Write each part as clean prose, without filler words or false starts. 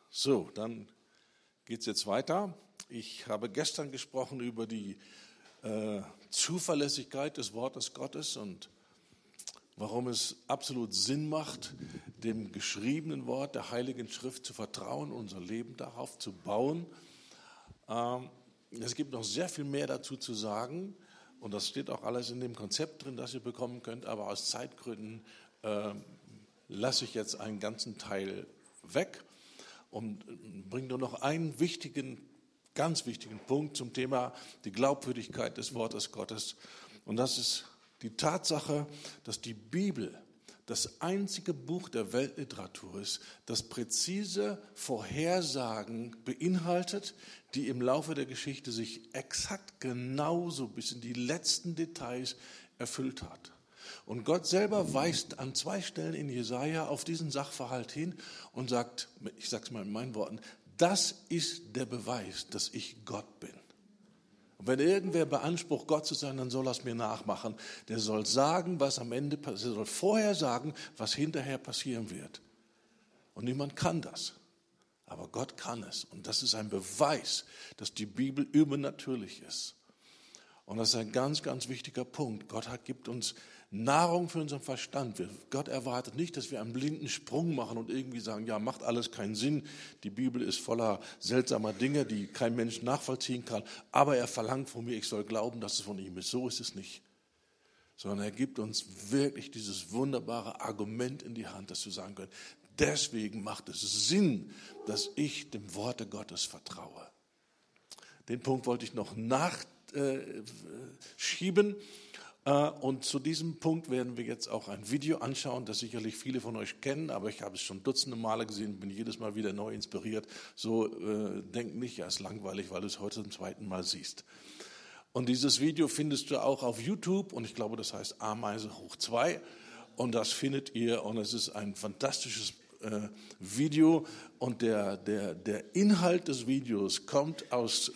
So, dann geht es jetzt weiter. Ich habe gestern gesprochen über die Zuverlässigkeit des Wortes Gottes und warum es absolut Sinn macht, dem geschriebenen Wort der Heiligen Schrift zu vertrauen, unser Leben darauf zu bauen. Es gibt noch sehr viel mehr dazu zu sagen und das steht auch alles in dem Konzept drin, das ihr bekommen könnt, aber aus Zeitgründen lasse ich jetzt einen ganzen Teil weg und bringe nur noch einen ganz wichtigen Punkt zum Thema die Glaubwürdigkeit des Wortes Gottes. Und das ist die Tatsache, dass die Bibel das einzige Buch der Weltliteratur ist, das präzise Vorhersagen beinhaltet, die im Laufe der Geschichte sich exakt genauso bis in die letzten Details erfüllt hat. Und Gott selber weist an 2 Stellen in Jesaja auf diesen Sachverhalt hin und sagt, ich sage es mal in meinen Worten, das ist der Beweis, dass ich Gott bin. Und wenn irgendwer beansprucht, Gott zu sein, dann soll er es mir nachmachen. Der soll sagen, was am Ende passiert, der soll vorher sagen, was hinterher passieren wird. Und niemand kann das. Aber Gott kann es. Und das ist ein Beweis, dass die Bibel übernatürlich ist. Und das ist ein ganz, ganz wichtiger Punkt. Gott gibt uns Nahrung für unseren Verstand. Gott erwartet nicht, dass wir einen blinden Sprung machen und irgendwie sagen, ja, macht alles keinen Sinn. Die Bibel ist voller seltsamer Dinge, die kein Mensch nachvollziehen kann. Aber er verlangt von mir, ich soll glauben, dass es von ihm ist. So ist es nicht. Sondern er gibt uns wirklich dieses wunderbare Argument in die Hand, dass wir sagen können, deswegen macht es Sinn, dass ich dem Worte Gottes vertraue. Den Punkt wollte ich noch nachschieben. Und zu diesem Punkt werden wir jetzt auch ein Video anschauen, das sicherlich viele von euch kennen, aber ich habe es schon dutzende Male gesehen, bin jedes Mal wieder neu inspiriert. So denk nicht, ja, ist langweilig, weil du es heute zum 2. Mal siehst. Und dieses Video findest du auch auf YouTube und ich glaube, das heißt Ameise hoch 2 und das findet ihr und es ist ein fantastisches Video und der Inhalt des Videos kommt aus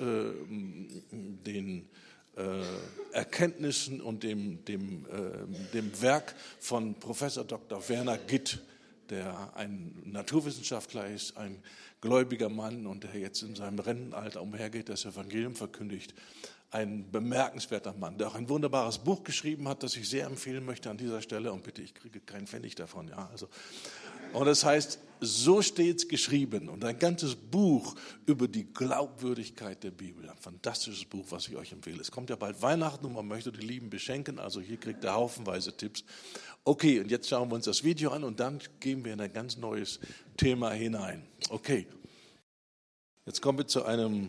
den Erkenntnissen und dem Werk von Professor Dr. Werner Gitt, der ein Naturwissenschaftler ist, ein gläubiger Mann und der jetzt in seinem Rentenalter umhergeht, das Evangelium verkündigt. Ein bemerkenswerter Mann, der auch ein wunderbares Buch geschrieben hat, das ich sehr empfehlen möchte an dieser Stelle. Und bitte, ich kriege keinen Pfennig davon. Ja, also. Und das heißt, so steht's geschrieben. Und ein ganzes Buch über die Glaubwürdigkeit der Bibel. Ein fantastisches Buch, was ich euch empfehle. Es kommt ja bald Weihnachten und man möchte die Lieben beschenken. Also hier kriegt ihr haufenweise Tipps. Okay, und jetzt schauen wir uns das Video an und dann gehen wir in ein ganz neues Thema hinein. Okay, jetzt kommen wir zu einem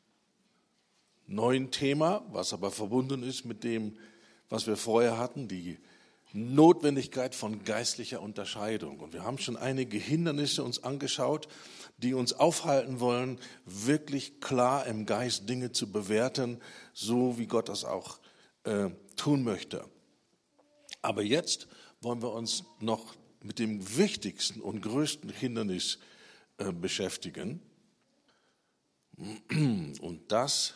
neuen Thema, was aber verbunden ist mit dem, was wir vorher hatten, die Notwendigkeit von geistlicher Unterscheidung. Und wir haben schon einige Hindernisse uns angeschaut, die uns aufhalten wollen, wirklich klar im Geist Dinge zu bewerten, so wie Gott das auch tun möchte. Aber jetzt wollen wir uns noch mit dem wichtigsten und größten Hindernis beschäftigen. Und das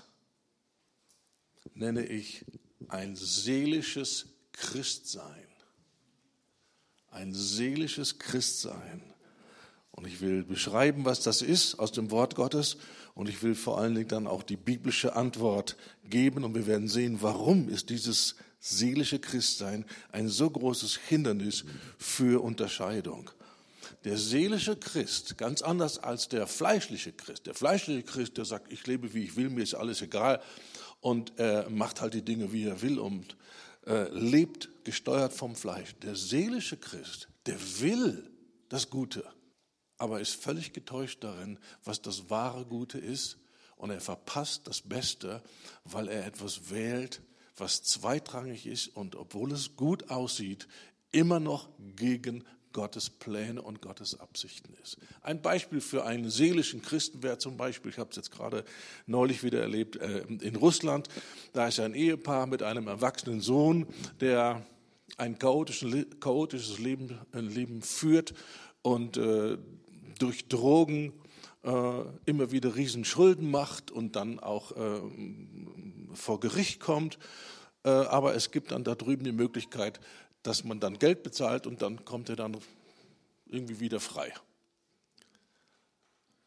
nenne ich ein seelisches Christsein. Ein seelisches Christsein. Und ich will beschreiben, was das ist aus dem Wort Gottes. Und ich will vor allen Dingen dann auch die biblische Antwort geben. Und wir werden sehen, warum ist dieses seelische Christsein ein so großes Hindernis für Unterscheidung. Der seelische Christ, ganz anders als der fleischliche Christ. Der fleischliche Christ, der sagt, ich lebe, wie ich will, mir ist alles egal. Und er macht halt die Dinge, wie er will und lebt gesteuert vom Fleisch. Der seelische Christ, der will das Gute, aber ist völlig getäuscht darin, was das wahre Gute ist. Und er verpasst das Beste, weil er etwas wählt, was zweitrangig ist und obwohl es gut aussieht, immer noch gegen Gottes Pläne und Gottes Absichten ist. Ein Beispiel für einen seelischen Christen wäre zum Beispiel, ich habe es jetzt gerade neulich wieder erlebt, in Russland, da ist ein Ehepaar mit einem erwachsenen Sohn, der ein chaotisches Leben führt und durch Drogen immer wieder Riesenschulden macht und dann auch vor Gericht kommt. Aber es gibt dann da drüben die Möglichkeit, dass man dann Geld bezahlt und dann kommt er dann irgendwie wieder frei.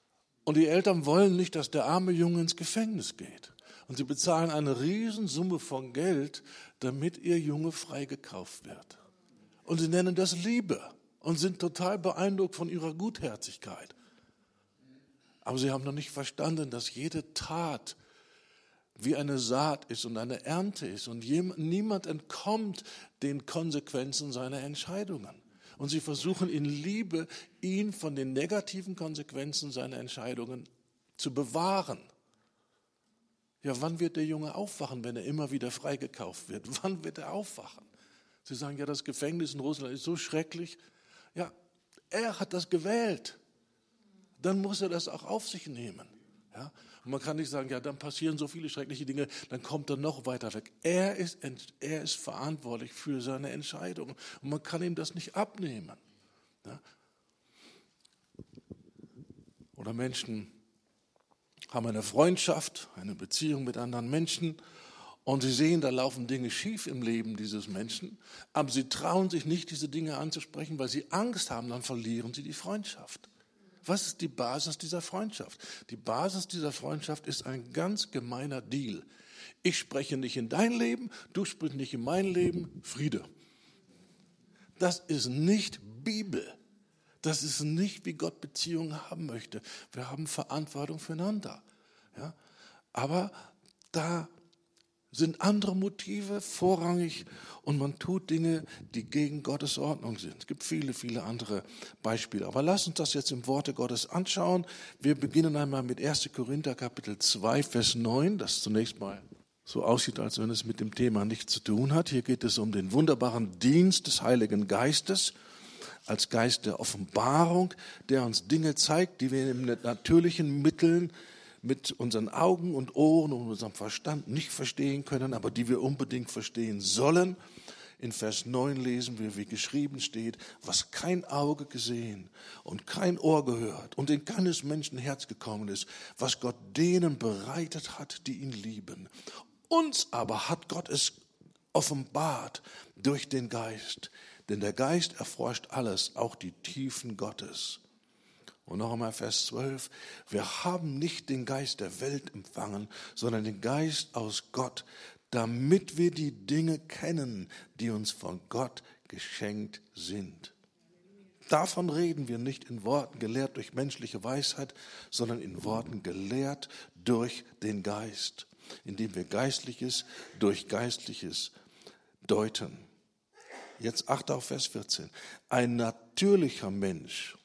Und die Eltern wollen nicht, dass der arme Junge ins Gefängnis geht. Und sie bezahlen eine Riesensumme von Geld, damit ihr Junge freigekauft wird. Und sie nennen das Liebe und sind total beeindruckt von ihrer Gutherzigkeit. Aber sie haben noch nicht verstanden, dass jede Tat wie eine Saat ist und eine Ernte ist. Und niemand entkommt den Konsequenzen seiner Entscheidungen. Und sie versuchen in Liebe, ihn von den negativen Konsequenzen seiner Entscheidungen zu bewahren. Ja, wann wird der Junge aufwachen, wenn er immer wieder freigekauft wird? Wann wird er aufwachen? Sie sagen, ja, das Gefängnis in Russland ist so schrecklich. Ja, er hat das gewählt. Dann muss er das auch auf sich nehmen. Ja? Und man kann nicht sagen, ja, dann passieren so viele schreckliche Dinge, dann kommt er noch weiter weg. Er ist verantwortlich für seine Entscheidungen und man kann ihm das nicht abnehmen. Ja? Oder Menschen haben eine Freundschaft, eine Beziehung mit anderen Menschen und sie sehen, da laufen Dinge schief im Leben dieses Menschen, aber sie trauen sich nicht, diese Dinge anzusprechen, weil sie Angst haben, dann verlieren sie die Freundschaft. Was ist die Basis dieser Freundschaft? Die Basis dieser Freundschaft ist ein ganz gemeiner Deal. Ich spreche nicht in dein Leben, du sprichst nicht in mein Leben, Friede. Das ist nicht Bibel. Das ist nicht, wie Gott Beziehungen haben möchte. Wir haben Verantwortung füreinander. Ja? Aber da sind andere Motive vorrangig und man tut Dinge, die gegen Gottes Ordnung sind. Es gibt viele, viele andere Beispiele. Aber lass uns das jetzt im Worte Gottes anschauen. Wir beginnen einmal mit 1. Korinther Kapitel 2, Vers 9, das zunächst mal so aussieht, als wenn es mit dem Thema nichts zu tun hat. Hier geht es um den wunderbaren Dienst des Heiligen Geistes als Geist der Offenbarung, der uns Dinge zeigt, die wir mit natürlichen Mitteln mit unseren Augen und Ohren und unserem Verstand nicht verstehen können, aber die wir unbedingt verstehen sollen. In Vers 9 lesen wir, wie geschrieben steht, was kein Auge gesehen und kein Ohr gehört und in keines Menschen Herz gekommen ist, was Gott denen bereitet hat, die ihn lieben. Uns aber hat Gott es offenbart durch den Geist, denn der Geist erforscht alles, auch die Tiefen Gottes. Und noch einmal Vers 12. Wir haben nicht den Geist der Welt empfangen, sondern den Geist aus Gott, damit wir die Dinge kennen, die uns von Gott geschenkt sind. Davon reden wir nicht in Worten gelehrt durch menschliche Weisheit, sondern in Worten gelehrt durch den Geist, indem wir Geistliches durch Geistliches deuten. Jetzt achte auf Vers 14. Ein natürlicher Mensch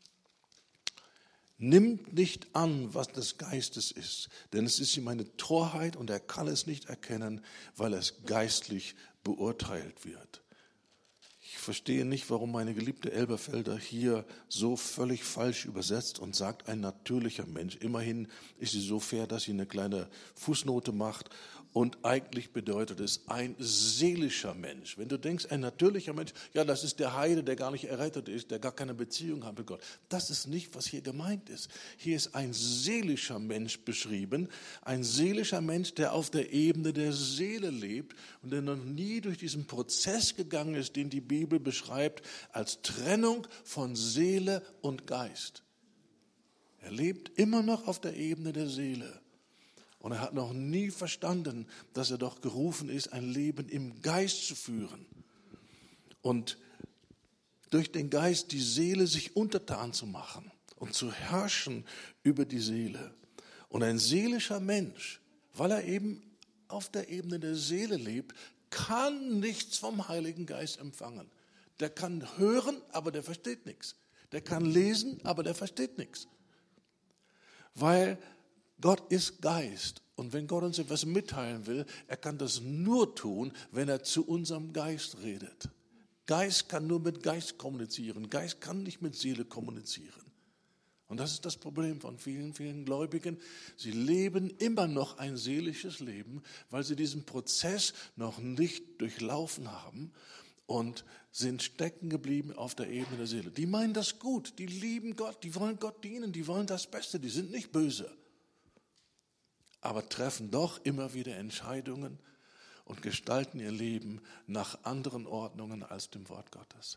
nimmt nicht an, was des Geistes ist, denn es ist ihm eine Torheit und er kann es nicht erkennen, weil es geistlich beurteilt wird. Ich verstehe nicht, warum meine geliebte Elberfelder hier so völlig falsch übersetzt und sagt, ein natürlicher Mensch. Immerhin ist sie so fair, dass sie eine kleine Fußnote macht. Und eigentlich bedeutet es ein seelischer Mensch. Wenn du denkst, ein natürlicher Mensch, ja, das ist der Heide, der gar nicht errettet ist, der gar keine Beziehung hat mit Gott. Das ist nicht, was hier gemeint ist. Hier ist ein seelischer Mensch beschrieben. Ein seelischer Mensch, der auf der Ebene der Seele lebt und der noch nie durch diesen Prozess gegangen ist, den die Bibel beschreibt, als Trennung von Seele und Geist. Er lebt immer noch auf der Ebene der Seele. Und er hat noch nie verstanden, dass er doch gerufen ist, ein Leben im Geist zu führen. Und durch den Geist die Seele sich untertan zu machen und zu herrschen über die Seele. Und ein seelischer Mensch, weil er eben auf der Ebene der Seele lebt, kann nichts vom Heiligen Geist empfangen. Der kann hören, aber der versteht nichts. Der kann lesen, aber der versteht nichts. Weil Gott ist Geist. Und wenn Gott uns etwas mitteilen will, er kann das nur tun, wenn er zu unserem Geist redet. Geist kann nur mit Geist kommunizieren. Geist kann nicht mit Seele kommunizieren. Und das ist das Problem von vielen, vielen Gläubigen. Sie leben immer noch ein seelisches Leben, weil sie diesen Prozess noch nicht durchlaufen haben und sind stecken geblieben auf der Ebene der Seele. Die meinen das gut, die lieben Gott, die wollen Gott dienen, die wollen das Beste, die sind nicht böse. Aber treffen doch immer wieder Entscheidungen und gestalten ihr Leben nach anderen Ordnungen als dem Wort Gottes.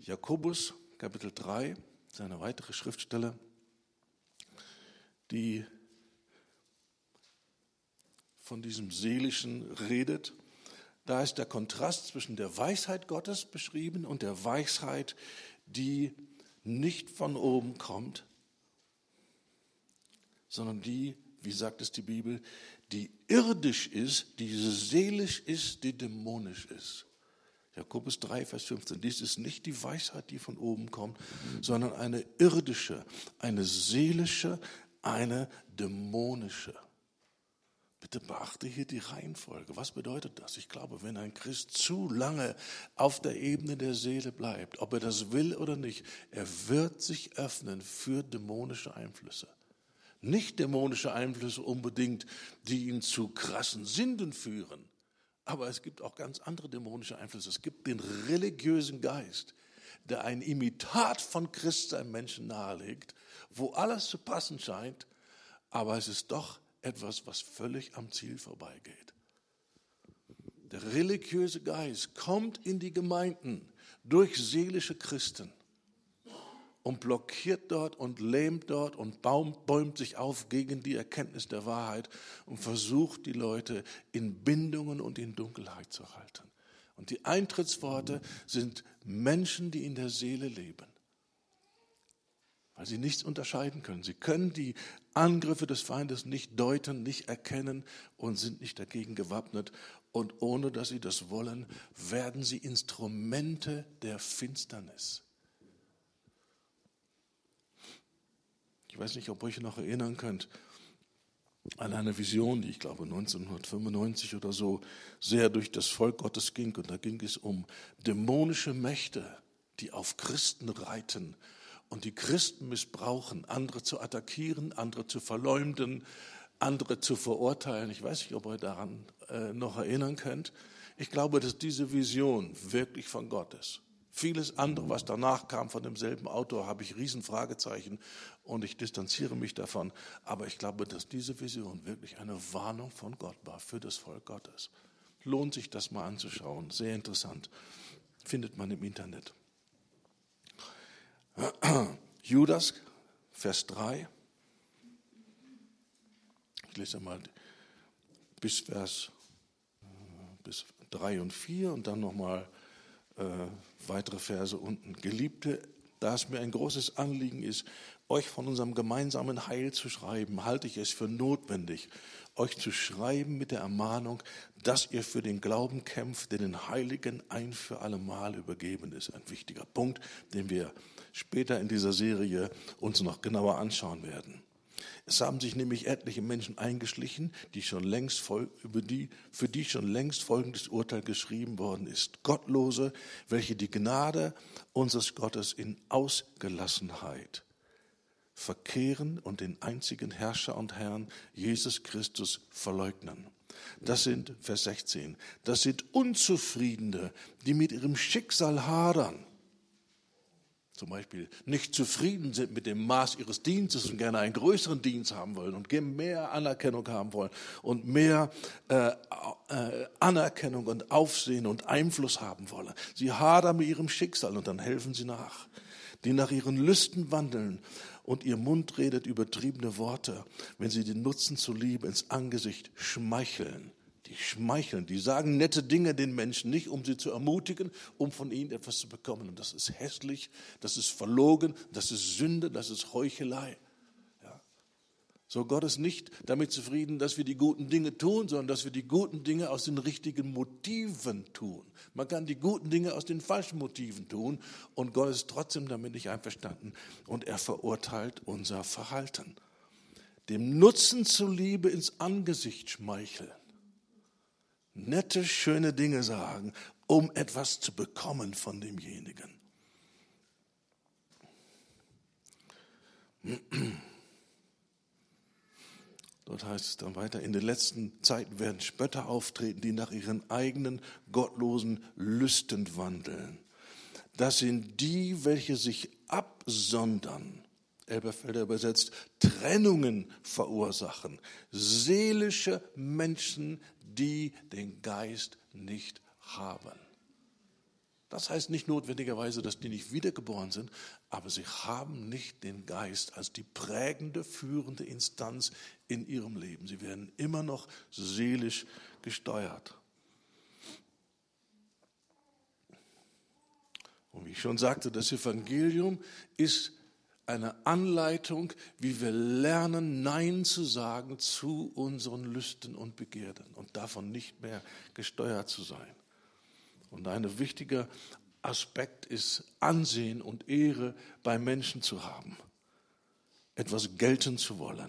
Jakobus, Kapitel 3, ist eine weitere Schriftstelle, die von diesem Seelischen redet. Da ist der Kontrast zwischen der Weisheit Gottes beschrieben und der Weisheit, die nicht von oben kommt, sondern die, wie sagt es die Bibel, die irdisch ist, die seelisch ist, die dämonisch ist. Jakobus 3, Vers 15. Dies ist nicht die Weisheit, die von oben kommt, sondern eine irdische, eine seelische, eine dämonische. Bitte beachte hier die Reihenfolge. Was bedeutet das? Ich glaube, wenn ein Christ zu lange auf der Ebene der Seele bleibt, ob er das will oder nicht, er wird sich öffnen für dämonische Einflüsse. Nicht dämonische Einflüsse unbedingt, die ihn zu krassen Sünden führen. Aber es gibt auch ganz andere dämonische Einflüsse. Es gibt den religiösen Geist, der ein Imitat von Christsein Menschen nahelegt, wo alles zu passen scheint, aber es ist doch etwas, was völlig am Ziel vorbeigeht. Der religiöse Geist kommt in die Gemeinden durch seelische Christen und blockiert dort und lähmt dort und bäumt sich auf gegen die Erkenntnis der Wahrheit und versucht, die Leute in Bindungen und in Dunkelheit zu halten. Und die Eintrittsworte sind Menschen, die in der Seele leben, weil sie nichts unterscheiden können. Sie können die Angriffe des Feindes nicht deuten, nicht erkennen und sind nicht dagegen gewappnet. Und ohne dass sie das wollen, werden sie Instrumente der Finsternis. Ich weiß nicht, ob ihr euch noch erinnern könnt an eine Vision, die ich glaube 1995 oder so sehr durch das Volk Gottes ging. Und da ging es um dämonische Mächte, die auf Christen reiten und die Christen missbrauchen, andere zu attackieren, andere zu verleumden, andere zu verurteilen. Ich weiß nicht, ob ihr daran noch erinnern könnt. Ich glaube, dass diese Vision wirklich von Gott ist. Vieles andere, was danach kam von demselben Autor, habe ich Riesenfragezeichen und ich distanziere mich davon. Aber ich glaube, dass diese Vision wirklich eine Warnung von Gott war für das Volk Gottes. Lohnt sich das mal anzuschauen. Sehr interessant. Findet man im Internet. Judas, Vers 3. Ich lese mal bis 3 und 4 und dann nochmal weitere Verse unten. Geliebte, da es mir ein großes Anliegen ist, euch von unserem gemeinsamen Heil zu schreiben, halte ich es für notwendig, euch zu schreiben mit der Ermahnung, dass ihr für den Glauben kämpft, der den Heiligen ein für alle Mal übergeben ist. Ein wichtiger Punkt, den wir später in dieser Serie uns noch genauer anschauen werden. Es haben sich nämlich etliche Menschen eingeschlichen, für die schon längst folgendes Urteil geschrieben worden ist. Gottlose, welche die Gnade unseres Gottes in Ausgelassenheit verkehren und den einzigen Herrscher und Herrn, Jesus Christus, verleugnen. Das sind, Vers 16, das sind Unzufriedene, die mit ihrem Schicksal hadern. Zum Beispiel nicht zufrieden sind mit dem Maß ihres Dienstes und gerne einen größeren Dienst haben wollen und mehr Anerkennung haben wollen und mehr Anerkennung und Aufsehen und Einfluss haben wollen. Sie hadern mit ihrem Schicksal und dann helfen sie nach. Die nach ihren Lüsten wandeln und ihr Mund redet übertriebene Worte, wenn sie den Nutzen zuliebe ins Angesicht schmeicheln. Die schmeicheln, die sagen nette Dinge den Menschen nicht, um sie zu ermutigen, um von ihnen etwas zu bekommen. Und das ist hässlich, das ist verlogen, das ist Sünde, das ist Heuchelei. Ja. So, Gott ist nicht damit zufrieden, dass wir die guten Dinge tun, sondern dass wir die guten Dinge aus den richtigen Motiven tun. Man kann die guten Dinge aus den falschen Motiven tun und Gott ist trotzdem damit nicht einverstanden und er verurteilt unser Verhalten. Dem Nutzen zuliebe ins Angesicht schmeicheln. Nette, schöne Dinge sagen, um etwas zu bekommen von demjenigen. Dort heißt es dann weiter, in den letzten Zeiten werden Spötter auftreten, die nach ihren eigenen gottlosen Lüsten wandeln. Das sind die, welche sich absondern. Elberfelder übersetzt, Trennungen verursachen. Seelische Menschen, die den Geist nicht haben. Das heißt nicht notwendigerweise, dass die nicht wiedergeboren sind, aber sie haben nicht den Geist als die prägende, führende Instanz in ihrem Leben. Sie werden immer noch seelisch gesteuert. Und wie ich schon sagte, das Evangelium ist eine Anleitung, wie wir lernen, Nein zu sagen zu unseren Lüsten und Begierden und davon nicht mehr gesteuert zu sein. Und ein wichtiger Aspekt ist, Ansehen und Ehre bei Menschen zu haben, etwas gelten zu wollen.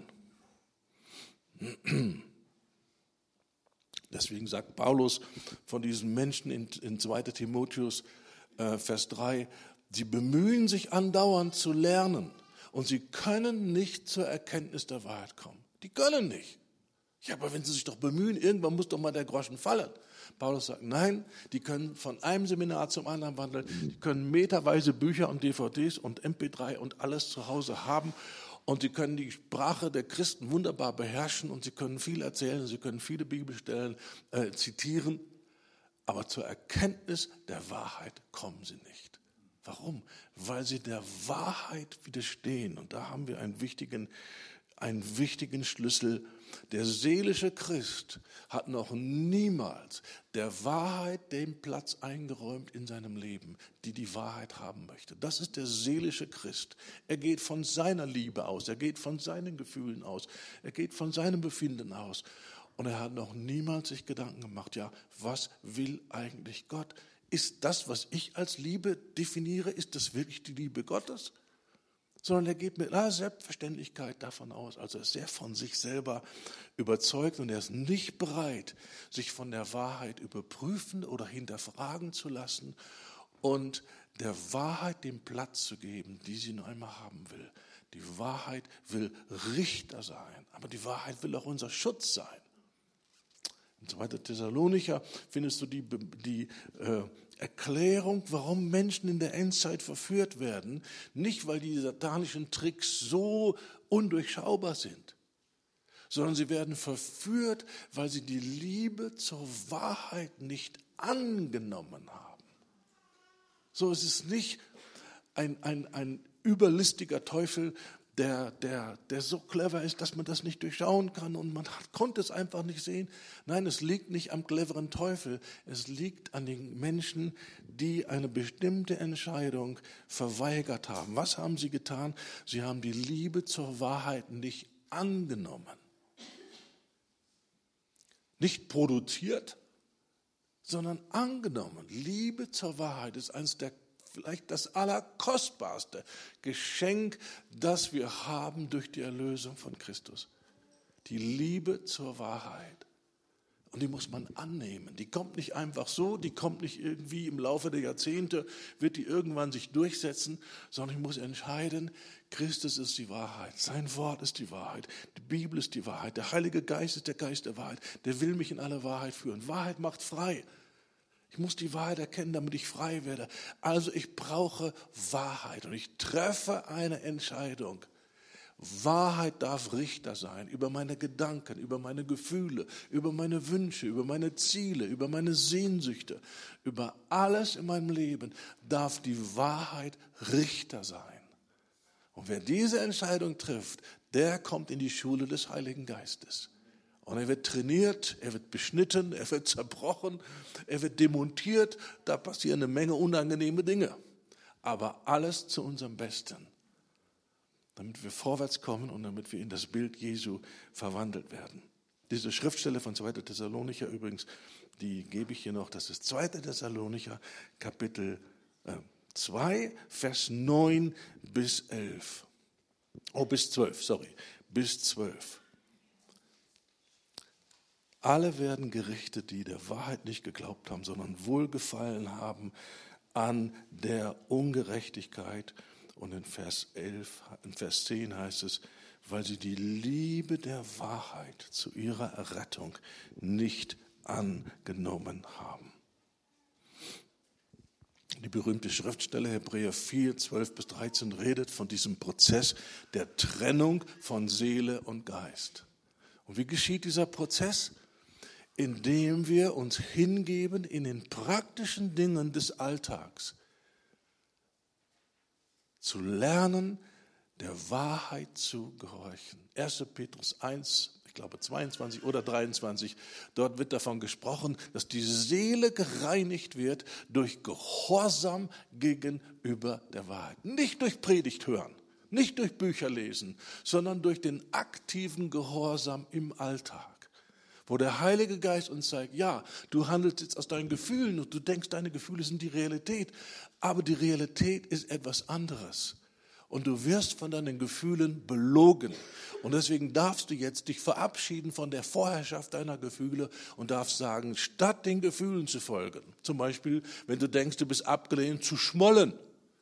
Deswegen sagt Paulus von diesen Menschen in 2. Timotheus, Vers 3, sie bemühen sich andauernd zu lernen und sie können nicht zur Erkenntnis der Wahrheit kommen. Die können nicht. Ja, aber wenn sie sich doch bemühen, irgendwann muss doch mal der Groschen fallen. Paulus sagt, nein, die können von einem Seminar zum anderen wandeln, die können meterweise Bücher und DVDs und MP3 und alles zu Hause haben und sie können die Sprache der Christen wunderbar beherrschen und sie können viel erzählen, sie können viele Bibelstellen zitieren, aber zur Erkenntnis der Wahrheit kommen sie nicht. Warum? Weil sie der Wahrheit widerstehen. Und da haben wir einen wichtigen Schlüssel. Der seelische Christ hat noch niemals der Wahrheit den Platz eingeräumt in seinem Leben, die Wahrheit haben möchte. Das ist der seelische Christ. Er geht von seiner Liebe aus, er geht von seinen Gefühlen aus, er geht von seinem Befinden aus. Und er hat noch niemals sich Gedanken gemacht, ja, was will eigentlich Gott? Ist das, was ich als Liebe definiere, ist das wirklich die Liebe Gottes? Sondern er geht mit aller Selbstverständlichkeit davon aus, also er ist sehr von sich selber überzeugt und er ist nicht bereit, sich von der Wahrheit überprüfen oder hinterfragen zu lassen und der Wahrheit den Platz zu geben, die sie noch einmal haben will. Die Wahrheit will Richter sein, aber die Wahrheit will auch unser Schutz sein. In 2. Thessalonicher findest du die Erklärung, warum Menschen in der Endzeit verführt werden. Nicht, weil die satanischen Tricks so undurchschaubar sind, sondern sie werden verführt, weil sie die Liebe zur Wahrheit nicht angenommen haben. So ist es nicht ein überlistiger Teufel, der so clever ist, dass man das nicht durchschauen kann und man konnte es einfach nicht sehen. Nein, es liegt nicht am cleveren Teufel, es liegt an den Menschen, die eine bestimmte Entscheidung verweigert haben. Was haben sie getan? Sie haben die Liebe zur Wahrheit nicht angenommen. Nicht produziert, sondern angenommen. Liebe zur Wahrheit ist eines der vielleicht das allerkostbarste Geschenk, das wir haben durch die Erlösung von Christus. Die Liebe zur Wahrheit. Und die muss man annehmen. Die kommt nicht einfach so, die kommt nicht irgendwie im Laufe der Jahrzehnte, wird die irgendwann sich durchsetzen, sondern ich muss entscheiden, Christus ist die Wahrheit, sein Wort ist die Wahrheit, die Bibel ist die Wahrheit, der Heilige Geist ist der Geist der Wahrheit, der will mich in alle Wahrheit führen. Wahrheit macht frei. Ich muss die Wahrheit erkennen, damit ich frei werde. Also ich brauche Wahrheit und ich treffe eine Entscheidung. Wahrheit darf Richter sein über meine Gedanken, über meine Gefühle, über meine Wünsche, über meine Ziele, über meine Sehnsüchte. Über alles in meinem Leben darf die Wahrheit Richter sein. Und wer diese Entscheidung trifft, der kommt in die Schule des Heiligen Geistes. Und er wird trainiert, er wird beschnitten, er wird zerbrochen, er wird demontiert. Da passieren eine Menge unangenehme Dinge. Aber alles zu unserem Besten, damit wir vorwärts kommen und damit wir in das Bild Jesu verwandelt werden. Diese Schriftstelle von 2. Thessalonicher übrigens, die gebe ich hier noch. Das ist 2. Thessalonicher, Kapitel 2, Vers 9 bis 11. Bis 12. Alle werden gerichtet, die der Wahrheit nicht geglaubt haben, sondern Wohlgefallen haben an der Ungerechtigkeit. Und in Vers 10 heißt es, weil sie die Liebe der Wahrheit zu ihrer Errettung nicht angenommen haben. Die berühmte Schriftstelle Hebräer 4, 12 bis 13 redet von diesem Prozess der Trennung von Seele und Geist. Und wie geschieht dieser Prozess? indem wir uns hingeben in den praktischen Dingen des Alltags, zu lernen, der Wahrheit zu gehorchen. 1. Petrus 1, ich glaube 22 oder 23, dort wird davon gesprochen, dass die Seele gereinigt wird durch Gehorsam gegenüber der Wahrheit. Nicht durch Predigt hören, nicht durch Bücher lesen, sondern durch den aktiven Gehorsam im Alltag. Wo der Heilige Geist uns zeigt, ja, du handelst jetzt aus deinen Gefühlen und du denkst, deine Gefühle sind die Realität, aber die Realität ist etwas anderes. Und du wirst von deinen Gefühlen belogen. Und deswegen darfst du jetzt dich verabschieden von der Vorherrschaft deiner Gefühle und darfst sagen, statt den Gefühlen zu folgen, zum Beispiel, wenn du denkst, du bist abgelehnt, zu schmollen,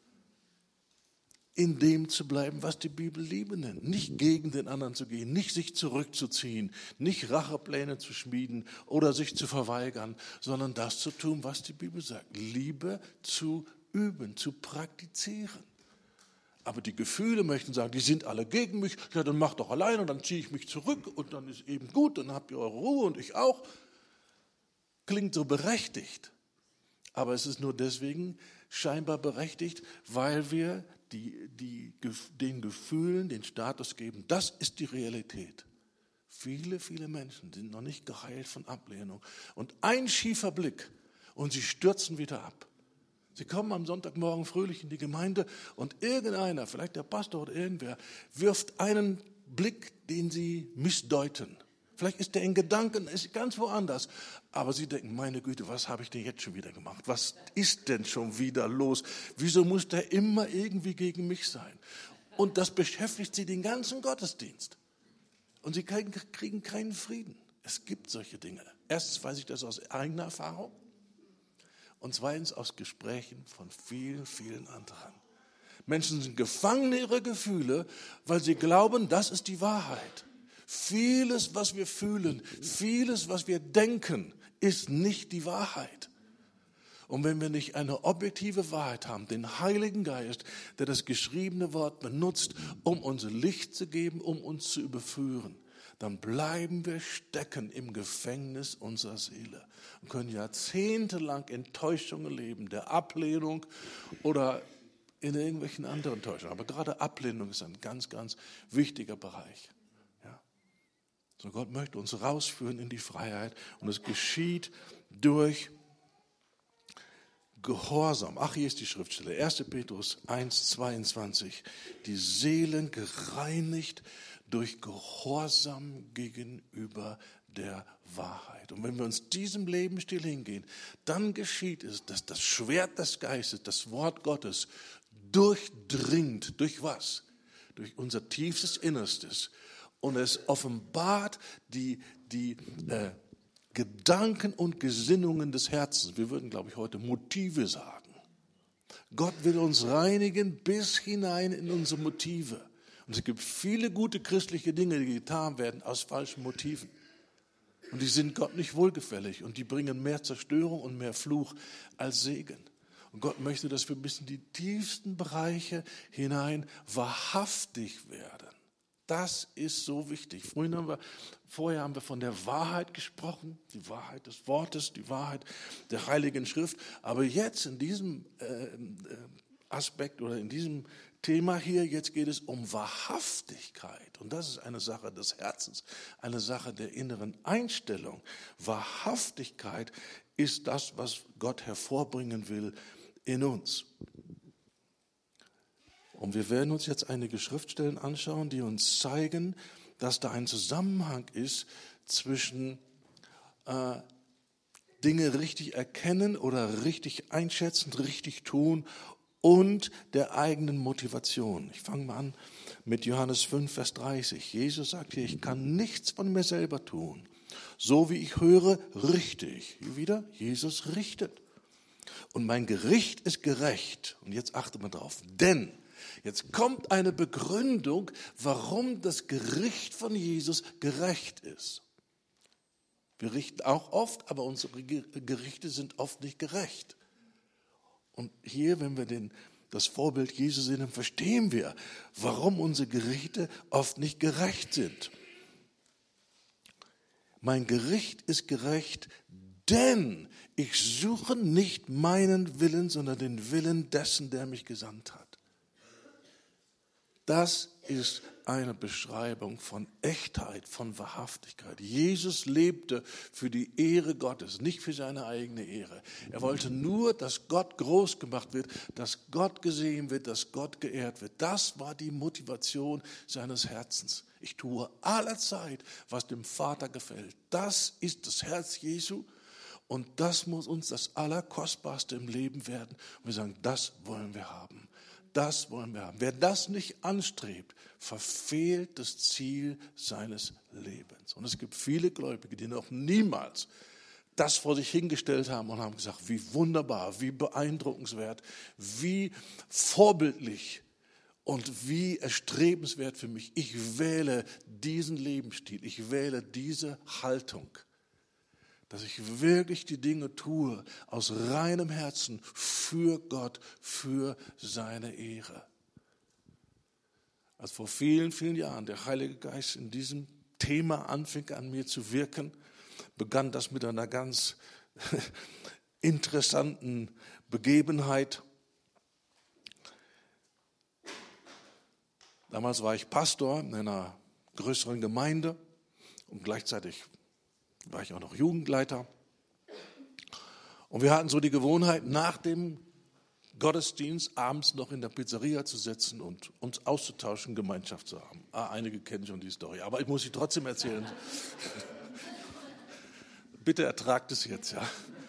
in dem zu bleiben, was die Bibel Liebe nennt. Nicht gegen den anderen zu gehen, nicht sich zurückzuziehen, nicht Rachepläne zu schmieden oder sich zu verweigern, sondern das zu tun, was die Bibel sagt. Liebe zu üben, zu praktizieren. Aber die Gefühle möchten sagen, die sind alle gegen mich, ja dann mach doch allein und dann ziehe ich mich zurück und dann ist eben gut, dann habt ihr eure Ruhe und ich auch. Klingt so berechtigt, aber es ist nur deswegen scheinbar berechtigt, weil wir den Gefühlen den Status geben, das ist die Realität. Viele, viele Menschen sind noch nicht geheilt von Ablehnung. Und ein schiefer Blick und sie stürzen wieder ab. Sie kommen am Sonntagmorgen fröhlich in die Gemeinde und irgendeiner, vielleicht der Pastor oder irgendwer, wirft einen Blick, den sie missdeuten. Vielleicht ist der in Gedanken, ist ganz woanders. Aber sie denken, meine Güte, was habe ich denn jetzt schon wieder gemacht? Was ist denn schon wieder los? Wieso muss der immer irgendwie gegen mich sein? Und das beschäftigt sie den ganzen Gottesdienst. Und sie kriegen keinen Frieden. Es gibt solche Dinge. Erstens weiß ich das aus eigener Erfahrung. Und zweitens aus Gesprächen von vielen, vielen anderen. Menschen sind gefangen in ihre Gefühle, weil sie glauben, das ist die Wahrheit. Vieles, was wir fühlen, vieles, was wir denken, ist nicht die Wahrheit. Und wenn wir nicht eine objektive Wahrheit haben, den Heiligen Geist, der das geschriebene Wort benutzt, um uns Licht zu geben, um uns zu überführen, dann bleiben wir stecken im Gefängnis unserer Seele und können jahrzehntelang Enttäuschungen leben, der Ablehnung oder in irgendwelchen anderen Täuschungen. Aber gerade Ablehnung ist ein ganz, ganz wichtiger Bereich. So, Gott möchte uns rausführen in die Freiheit und es geschieht durch Gehorsam. Ach, hier ist die Schriftstelle, 1. Petrus 1, 22. Die Seelen gereinigt durch Gehorsam gegenüber der Wahrheit. Und wenn wir uns diesem Lebensstil hingehen, dann geschieht es, dass das Schwert des Geistes, das Wort Gottes, durchdringt. Durch was? Durch unser tiefstes Innerstes. Und es offenbart die Gedanken und Gesinnungen des Herzens. Wir würden, glaube ich, heute Motive sagen. Gott will uns reinigen bis hinein in unsere Motive. Und es gibt viele gute christliche Dinge, die getan werden aus falschen Motiven. Und die sind Gott nicht wohlgefällig und die bringen mehr Zerstörung und mehr Fluch als Segen. Und Gott möchte, dass wir bis in die tiefsten Bereiche hinein wahrhaftig werden. Das ist so wichtig. Vorher haben wir von der Wahrheit gesprochen, die Wahrheit des Wortes, die Wahrheit der Heiligen Schrift. Aber jetzt in diesem Aspekt oder in diesem Thema hier, jetzt geht es um Wahrhaftigkeit. Und das ist eine Sache des Herzens, eine Sache der inneren Einstellung. Wahrhaftigkeit ist das, was Gott hervorbringen will in uns. Und wir werden uns jetzt einige Schriftstellen anschauen, die uns zeigen, dass da ein Zusammenhang ist zwischen Dinge richtig erkennen oder richtig einschätzen, richtig tun und der eigenen Motivation. Ich fange mal an mit Johannes 5, Vers 30. Jesus sagt hier, ich kann nichts von mir selber tun. So wie ich höre, richte ich. Hier wieder, Jesus richtet. Und mein Gericht ist gerecht. Und jetzt achte mal drauf. Denn jetzt kommt eine Begründung, warum das Gericht von Jesus gerecht ist. Wir richten auch oft, aber unsere Gerichte sind oft nicht gerecht. Und hier, wenn wir das Vorbild Jesu sehen, dann verstehen wir, warum unsere Gerichte oft nicht gerecht sind. Mein Gericht ist gerecht, denn ich suche nicht meinen Willen, sondern den Willen dessen, der mich gesandt hat. Das ist eine Beschreibung von Echtheit, von Wahrhaftigkeit. Jesus lebte für die Ehre Gottes, nicht für seine eigene Ehre. Er wollte nur, dass Gott groß gemacht wird, dass Gott gesehen wird, dass Gott geehrt wird. Das war die Motivation seines Herzens. Ich tue allezeit, was dem Vater gefällt. Das ist das Herz Jesu und das muss uns das Allerkostbarste im Leben werden. Und wir sagen, das wollen wir haben. Das wollen wir haben. Wer das nicht anstrebt, verfehlt das Ziel seines Lebens. Und es gibt viele Gläubige, die noch niemals das vor sich hingestellt haben und haben gesagt, wie wunderbar, wie beeindruckenswert, wie vorbildlich und wie erstrebenswert für mich. Ich wähle diesen Lebensstil, ich wähle diese Haltung, dass ich wirklich die Dinge tue aus reinem Herzen für Gott, für seine Ehre. Als vor vielen, vielen Jahren der Heilige Geist in diesem Thema anfing an mir zu wirken, begann das mit einer ganz interessanten Begebenheit. Damals war ich Pastor in einer größeren Gemeinde und gleichzeitig war ich auch noch Jugendleiter. Und wir hatten so die Gewohnheit, nach dem Gottesdienst abends noch in der Pizzeria zu sitzen und uns auszutauschen, Gemeinschaft zu haben. Einige kennen schon die Story, aber ich muss sie trotzdem erzählen. Bitte ertragt es jetzt, ja.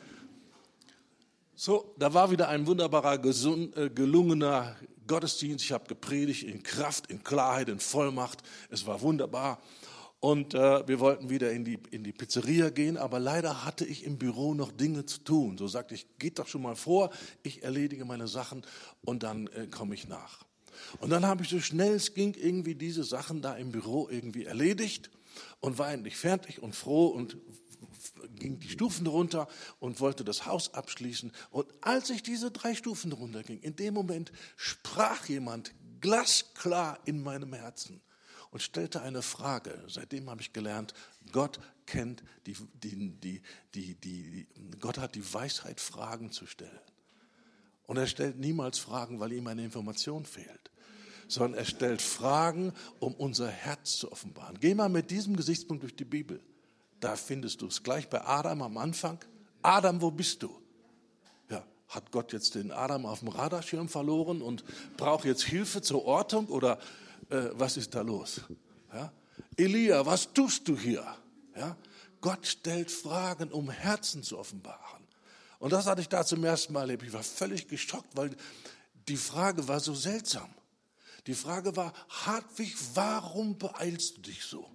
So, da war wieder ein wunderbarer, gelungener Gottesdienst. Ich habe gepredigt in Kraft, in Klarheit, in Vollmacht. Es war wunderbar. Und wir wollten wieder in die Pizzeria gehen, aber leider hatte ich im Büro noch Dinge zu tun. So sagte ich, geht doch schon mal vor, ich erledige meine Sachen und dann komme ich nach. Und dann habe ich so schnell es ging irgendwie diese Sachen da im Büro irgendwie erledigt und war endlich fertig und froh und ging die Stufen runter und wollte das Haus abschließen. Und als ich diese 3 Stufen runterging, in dem Moment sprach jemand glasklar in meinem Herzen und stellte eine Frage. Seitdem habe ich gelernt, Gott kennt Gott hat die Weisheit, Fragen zu stellen. Und er stellt niemals Fragen, weil ihm eine Information fehlt, sondern er stellt Fragen, um unser Herz zu offenbaren. Geh mal mit diesem Gesichtspunkt durch die Bibel. Da findest du es gleich bei Adam am Anfang. Adam, wo bist du? Ja, hat Gott jetzt den Adam auf dem Radarschirm verloren und braucht jetzt Hilfe zur Ortung oder was ist da los? Ja? Elia, was tust du hier? Ja? Gott stellt Fragen, um Herzen zu offenbaren. Und das hatte ich da zum ersten Mal erlebt. Ich war völlig geschockt, weil die Frage war so seltsam. Die Frage war, Hartwig, warum beeilst du dich so?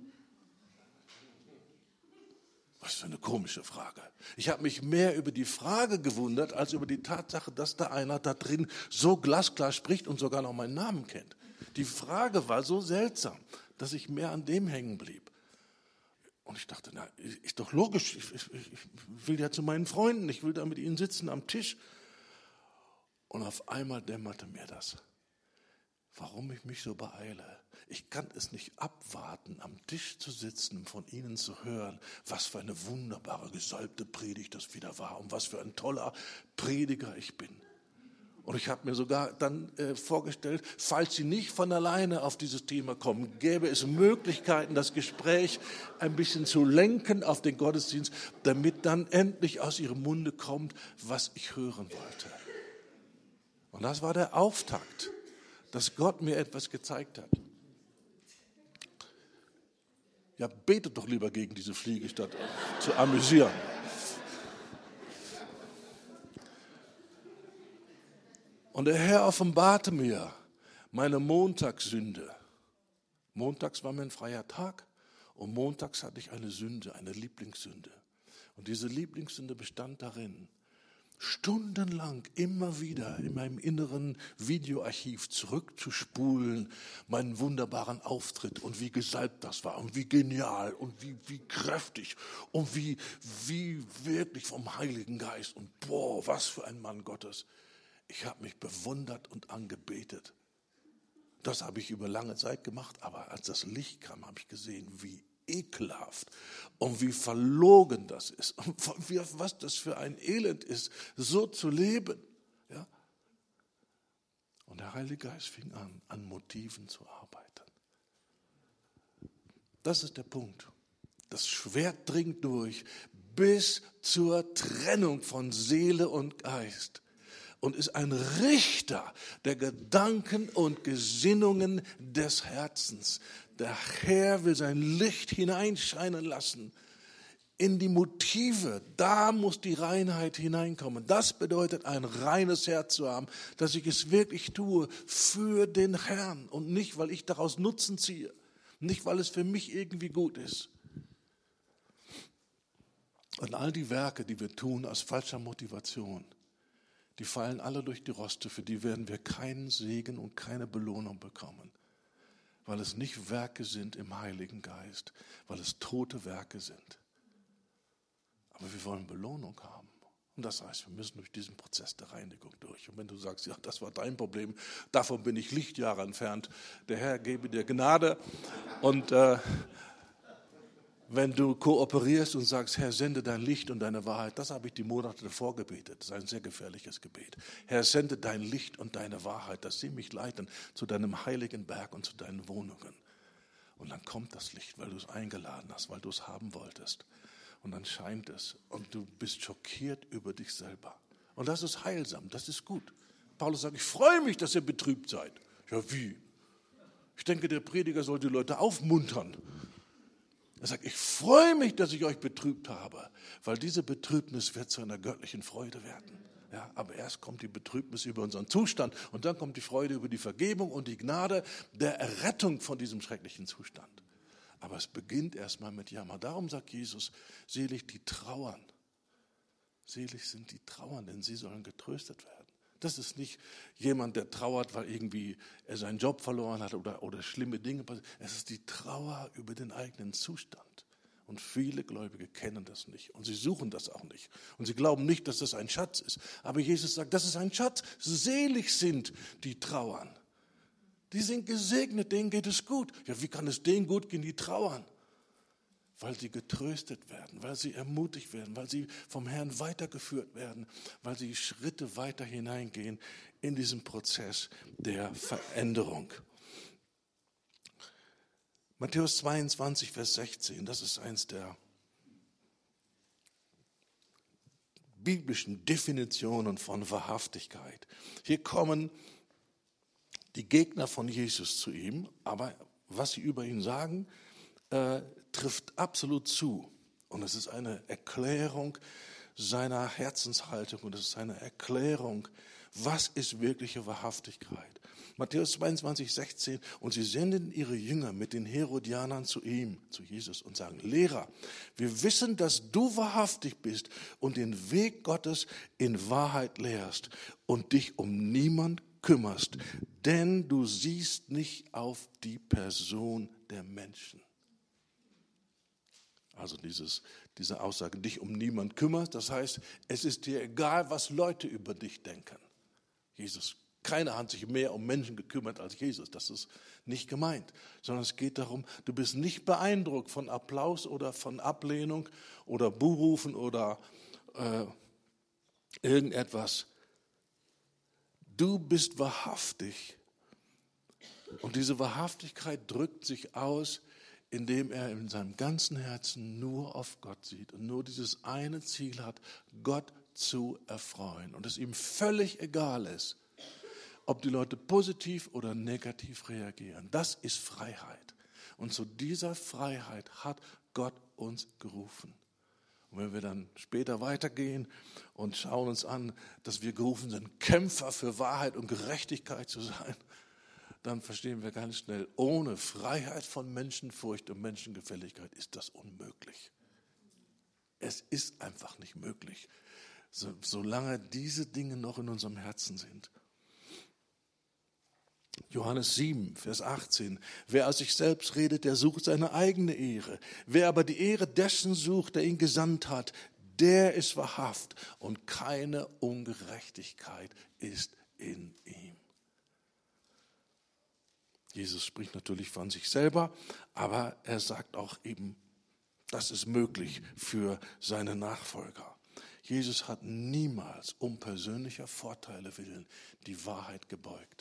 Was für eine komische Frage. Ich habe mich mehr über die Frage gewundert, als über die Tatsache, dass da einer da drin so glasklar spricht und sogar noch meinen Namen kennt. Die Frage war so seltsam, dass ich mehr an dem hängen blieb. Und ich dachte, na, ist doch logisch, ich will ja zu meinen Freunden, ich will da mit ihnen sitzen am Tisch. Und auf einmal dämmerte mir das, warum ich mich so beeile. Ich kann es nicht abwarten, am Tisch zu sitzen, von ihnen zu hören, was für eine wunderbare, gesalbte Predigt das wieder war und was für ein toller Prediger ich bin. Und ich habe mir sogar dann vorgestellt, falls Sie nicht von alleine auf dieses Thema kommen, gäbe es Möglichkeiten, das Gespräch ein bisschen zu lenken auf den Gottesdienst, damit dann endlich aus Ihrem Munde kommt, was ich hören wollte. Und das war der Auftakt, dass Gott mir etwas gezeigt hat. Ja, betet doch lieber gegen diese Fliege, statt zu amüsieren. Und der Herr offenbarte mir meine Montagssünde. Montags war mein freier Tag und montags hatte ich eine Sünde, eine Lieblingssünde. Und diese Lieblingssünde bestand darin, stundenlang immer wieder in meinem inneren Videoarchiv zurückzuspulen, meinen wunderbaren Auftritt und wie gesalbt das war und wie genial und wie kräftig und wie wirklich vom Heiligen Geist und boah, was für ein Mann Gottes. Ich habe mich bewundert und angebetet. Das habe ich über lange Zeit gemacht, aber als das Licht kam, habe ich gesehen, wie ekelhaft und wie verlogen das ist und was das für ein Elend ist, so zu leben. Ja? Und der Heilige Geist fing an Motiven zu arbeiten. Das ist der Punkt. Das Schwert dringt durch bis zur Trennung von Seele und Geist und ist ein Richter der Gedanken und Gesinnungen des Herzens. Der Herr will sein Licht hineinscheinen lassen in die Motive. Da muss die Reinheit hineinkommen. Das bedeutet, ein reines Herz zu haben, dass ich es wirklich tue für den Herrn und nicht, weil ich daraus Nutzen ziehe, nicht, weil es für mich irgendwie gut ist. Und all die Werke, die wir tun aus falscher Motivation, die fallen alle durch die Roste, für die werden wir keinen Segen und keine Belohnung bekommen, weil es nicht Werke sind im Heiligen Geist, weil es tote Werke sind. Aber wir wollen Belohnung haben. Und das heißt, wir müssen durch diesen Prozess der Reinigung durch. Und wenn du sagst, ja, das war dein Problem, davon bin ich Lichtjahre entfernt, der Herr gebe dir Gnade. Und wenn du kooperierst und sagst, Herr, sende dein Licht und deine Wahrheit, das habe ich die Monate davor gebetet. Das ist ein sehr gefährliches Gebet. Herr, sende dein Licht und deine Wahrheit, dass sie mich leiten zu deinem heiligen Berg und zu deinen Wohnungen. Und dann kommt das Licht, weil du es eingeladen hast, weil du es haben wolltest. Und dann scheint es und du bist schockiert über dich selber. Und das ist heilsam, das ist gut. Paulus sagt, ich freue mich, dass ihr betrübt seid. Ja, wie? Ich denke, der Prediger soll die Leute aufmuntern. Er sagt, ich freue mich, dass ich euch betrübt habe, weil diese Betrübnis wird zu einer göttlichen Freude werden. Ja, aber erst kommt die Betrübnis über unseren Zustand und dann kommt die Freude über die Vergebung und die Gnade der Errettung von diesem schrecklichen Zustand. Aber es beginnt erstmal mit Jammer. Darum sagt Jesus, selig die trauern. Selig sind die trauern, denn sie sollen getröstet werden. Das ist nicht jemand, der trauert, weil irgendwie er seinen Job verloren hat oder schlimme Dinge passieren. Es ist die Trauer über den eigenen Zustand. Und viele Gläubige kennen das nicht. Und sie suchen das auch nicht. Und sie glauben nicht, dass das ein Schatz ist. Aber Jesus sagt, das ist ein Schatz. Selig sind die trauern. Die sind gesegnet, denen geht es gut. Ja, wie kann es denen gut gehen, die trauern? Weil sie getröstet werden, weil sie ermutigt werden, weil sie vom Herrn weitergeführt werden, weil sie Schritte weiter hineingehen in diesen Prozess der Veränderung. Matthäus 22, Vers 16, das ist eins der biblischen Definitionen von Wahrhaftigkeit. Hier kommen die Gegner von Jesus zu ihm, aber was sie über ihn sagen, trifft absolut zu. Und es ist eine Erklärung seiner Herzenshaltung und es ist eine Erklärung, was ist wirkliche Wahrhaftigkeit. Matthäus 22, 16, und sie senden ihre Jünger mit den Herodianern zu ihm, zu Jesus, und sagen, Lehrer, wir wissen, dass du wahrhaftig bist und den Weg Gottes in Wahrheit lehrst und dich um niemand kümmerst, denn du siehst nicht auf die Person der Menschen. Also diese Aussage, dich um niemand kümmerst, das heißt, es ist dir egal, was Leute über dich denken. Jesus, keiner hat sich mehr um Menschen gekümmert als Jesus, das ist nicht gemeint, sondern es geht darum, du bist nicht beeindruckt von Applaus oder von Ablehnung oder Buhrufen oder irgendetwas. Du bist wahrhaftig und diese Wahrhaftigkeit drückt sich aus, indem er in seinem ganzen Herzen nur auf Gott sieht und nur dieses eine Ziel hat, Gott zu erfreuen und es ihm völlig egal ist, ob die Leute positiv oder negativ reagieren. Das ist Freiheit. Und zu dieser Freiheit hat Gott uns gerufen. Und wenn wir dann später weitergehen und schauen uns an, dass wir gerufen sind, Kämpfer für Wahrheit und Gerechtigkeit zu sein, dann verstehen wir ganz schnell, ohne Freiheit von Menschenfurcht und Menschengefälligkeit ist das unmöglich. Es ist einfach nicht möglich, solange diese Dinge noch in unserem Herzen sind. Johannes 7, Vers 18. Wer aus sich selbst redet, der sucht seine eigene Ehre. Wer aber die Ehre dessen sucht, der ihn gesandt hat, der ist wahrhaft und keine Ungerechtigkeit ist in ihm. Jesus spricht natürlich von sich selber, aber er sagt auch eben Das ist möglich für seine Nachfolger. Jesus hat niemals um persönlicher Vorteile willen die Wahrheit gebeugt.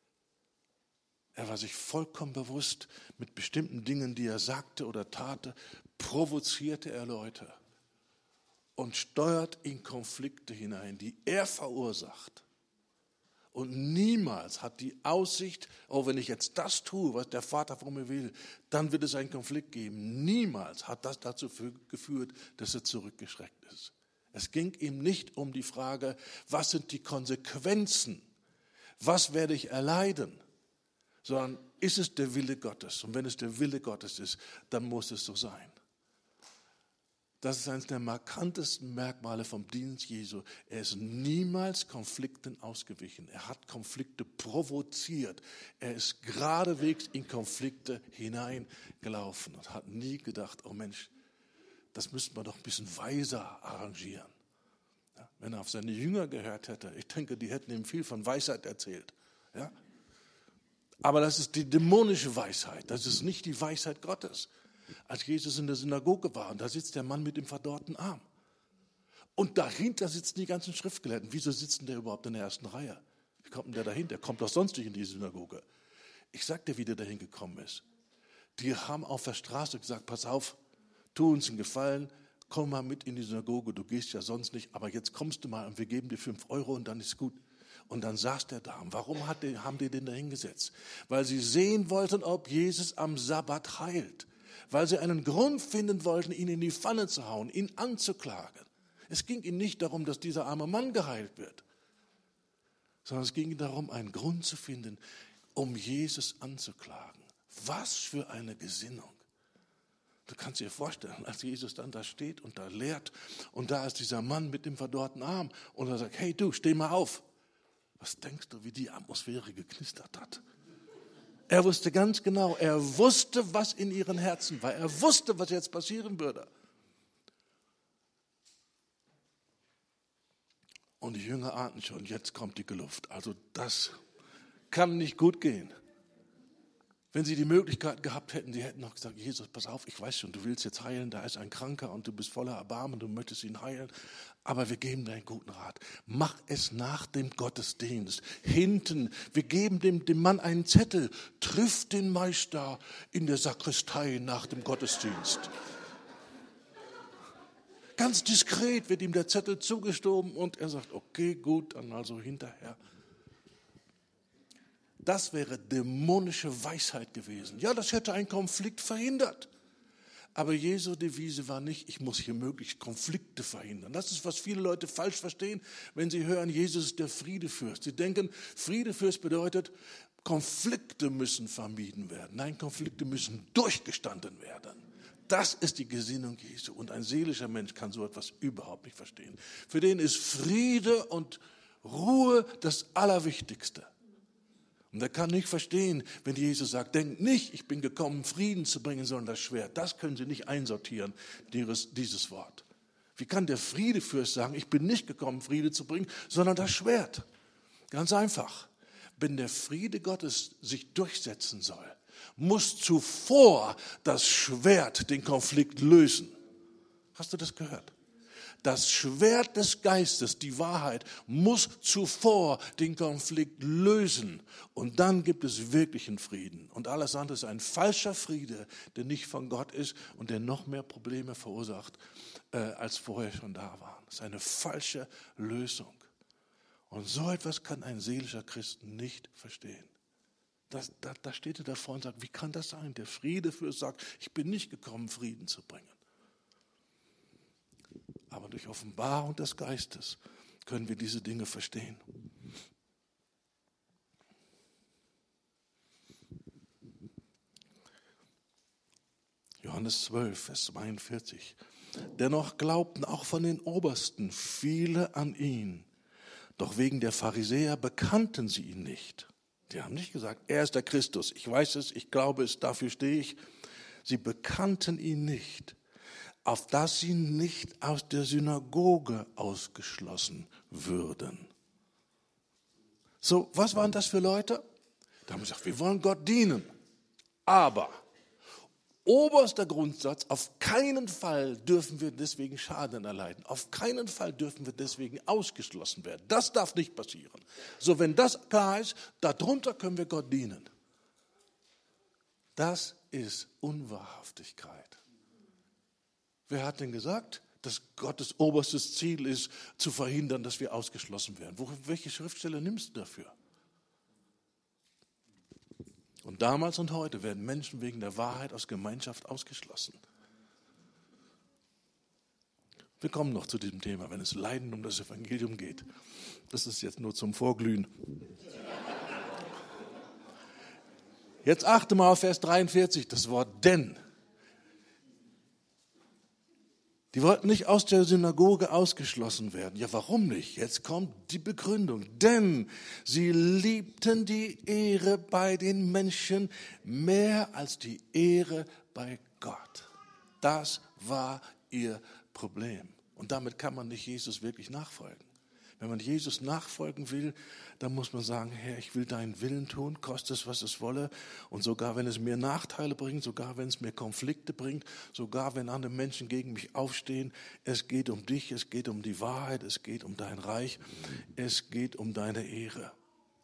Er war sich vollkommen bewusst, mit bestimmten Dingen, die er sagte oder tat, provozierte er Leute und steuert in Konflikte hinein, die er verursacht. Und niemals hat die Aussicht, oh, wenn ich jetzt das tue, was der Vater von mir will, dann wird es einen Konflikt geben. Niemals hat das dazu geführt, dass er zurückgeschreckt ist. Es ging ihm nicht um die Frage, was sind die Konsequenzen, was werde ich erleiden, sondern ist es der Wille Gottes? Und wenn es der Wille Gottes ist, dann muss es so sein. Das ist eines der markantesten Merkmale vom Dienst Jesu. Er ist niemals Konflikten ausgewichen. Er hat Konflikte provoziert. Er ist geradewegs in Konflikte hineingelaufen und hat nie gedacht, oh Mensch, das müsste man doch ein bisschen weiser arrangieren. Ja, wenn er auf seine Jünger gehört hätte, ich denke, die hätten ihm viel von Weisheit erzählt. Ja? Aber das ist die dämonische Weisheit, das ist nicht die Weisheit Gottes. Als Jesus in der Synagoge war, und da sitzt der Mann mit dem verdorrten Arm. Und dahinter sitzen die ganzen Schriftgelehrten. Wieso sitzen der überhaupt in der ersten Reihe? Wie kommt denn der dahin? Der kommt doch sonst nicht in die Synagoge. Ich sag dir, wie der dahin gekommen ist. Die haben auf der Straße gesagt, pass auf, tu uns einen Gefallen, komm mal mit in die Synagoge, du gehst ja sonst nicht, aber jetzt kommst du mal und wir geben dir 5 Euro und dann ist gut. Und dann saß der da. Warum haben die den da hingesetzt? Weil sie sehen wollten, ob Jesus am Sabbat heilt. Weil sie einen Grund finden wollten, ihn in die Pfanne zu hauen, ihn anzuklagen. Es ging ihnen nicht darum, dass dieser arme Mann geheilt wird, sondern es ging ihnen darum, einen Grund zu finden, um Jesus anzuklagen. Was für eine Gesinnung. Du kannst dir vorstellen, als Jesus dann da steht und da lehrt und da ist dieser Mann mit dem verdorrten Arm und er sagt, hey du, steh mal auf. Was denkst du, wie die Atmosphäre geknistert hat? Er wusste ganz genau, er wusste, was in ihren Herzen war. Er wusste, was jetzt passieren würde. Und die Jünger ahnten schon, jetzt kommt die Luft. Also das kann nicht gut gehen. Wenn sie die Möglichkeit gehabt hätten, sie hätten noch gesagt, Jesus, pass auf, ich weiß schon, du willst jetzt heilen, da ist ein Kranker und du bist voller Erbarmen, du möchtest ihn heilen, aber wir geben dir einen guten Rat. Mach es nach dem Gottesdienst. Hinten, wir geben dem Mann einen Zettel, triff den Meister in der Sakristei nach dem Gottesdienst. Ganz diskret wird ihm der Zettel zugeschoben und er sagt, okay, gut, dann also hinterher. Das wäre dämonische Weisheit gewesen. Ja, das hätte einen Konflikt verhindert. Aber Jesu Devise war nicht, ich muss hier möglichst Konflikte verhindern. Das ist, was viele Leute falsch verstehen, wenn sie hören, Jesus ist der Friedefürst. Sie denken, Friedefürst bedeutet, Konflikte müssen vermieden werden. Nein, Konflikte müssen durchgestanden werden. Das ist die Gesinnung Jesu. Und ein seelischer Mensch kann so etwas überhaupt nicht verstehen. Für den ist Friede und Ruhe das Allerwichtigste. Und er kann nicht verstehen, wenn Jesus sagt, denkt nicht, ich bin gekommen, Frieden zu bringen, sondern das Schwert. Das können Sie nicht einsortieren, dieses Wort. Wie kann der Friedefürst sagen, ich bin nicht gekommen, Friede zu bringen, sondern das Schwert? Ganz einfach. Wenn der Friede Gottes sich durchsetzen soll, muss zuvor das Schwert den Konflikt lösen. Hast du das gehört? Das Schwert des Geistes, die Wahrheit, muss zuvor den Konflikt lösen. Und dann gibt es wirklichen Frieden. Und alles andere ist ein falscher Friede, der nicht von Gott ist und der noch mehr Probleme verursacht, als vorher schon da waren. Das ist eine falsche Lösung. Und so etwas kann ein seelischer Christ nicht verstehen. Da steht er davor und sagt, wie kann das sein? Der Friedefürst sagt, ich bin nicht gekommen, Frieden zu bringen. Aber durch Offenbarung des Geistes können wir diese Dinge verstehen. Johannes 12, Vers 42. Dennoch glaubten auch von den Obersten viele an ihn. Doch wegen der Pharisäer bekannten sie ihn nicht. Die haben nicht gesagt, er ist der Christus. Ich weiß es, ich glaube es, dafür stehe ich. Sie bekannten ihn nicht, auf dass sie nicht aus der Synagoge ausgeschlossen würden. So, was waren das für Leute? Da haben sie gesagt, wir wollen Gott dienen, aber oberster Grundsatz, auf keinen Fall dürfen wir deswegen Schaden erleiden. Auf keinen Fall dürfen wir deswegen ausgeschlossen werden. Das darf nicht passieren. So, wenn das klar ist, darunter können wir Gott dienen. Das ist Unwahrhaftigkeit. Wer hat denn gesagt, dass Gottes oberstes Ziel ist, zu verhindern, dass wir ausgeschlossen werden? Welche Schriftstelle nimmst du dafür? Und damals und heute werden Menschen wegen der Wahrheit aus Gemeinschaft ausgeschlossen. Wir kommen noch zu diesem Thema, wenn es Leiden um das Evangelium geht. Das ist jetzt nur zum Vorglühen. Jetzt achte mal auf Vers 43, das Wort denn. Die wollten nicht aus der Synagoge ausgeschlossen werden. Ja, warum nicht? Jetzt kommt die Begründung. Denn sie liebten die Ehre bei den Menschen mehr als die Ehre bei Gott. Das war ihr Problem. Und damit kann man nicht Jesus wirklich nachfolgen. Wenn man Jesus nachfolgen will, dann muss man sagen, Herr, ich will deinen Willen tun, koste es, was es wolle. Und sogar wenn es mir Nachteile bringt, sogar wenn es mir Konflikte bringt, sogar wenn andere Menschen gegen mich aufstehen, es geht um dich, es geht um die Wahrheit, es geht um dein Reich, es geht um deine Ehre.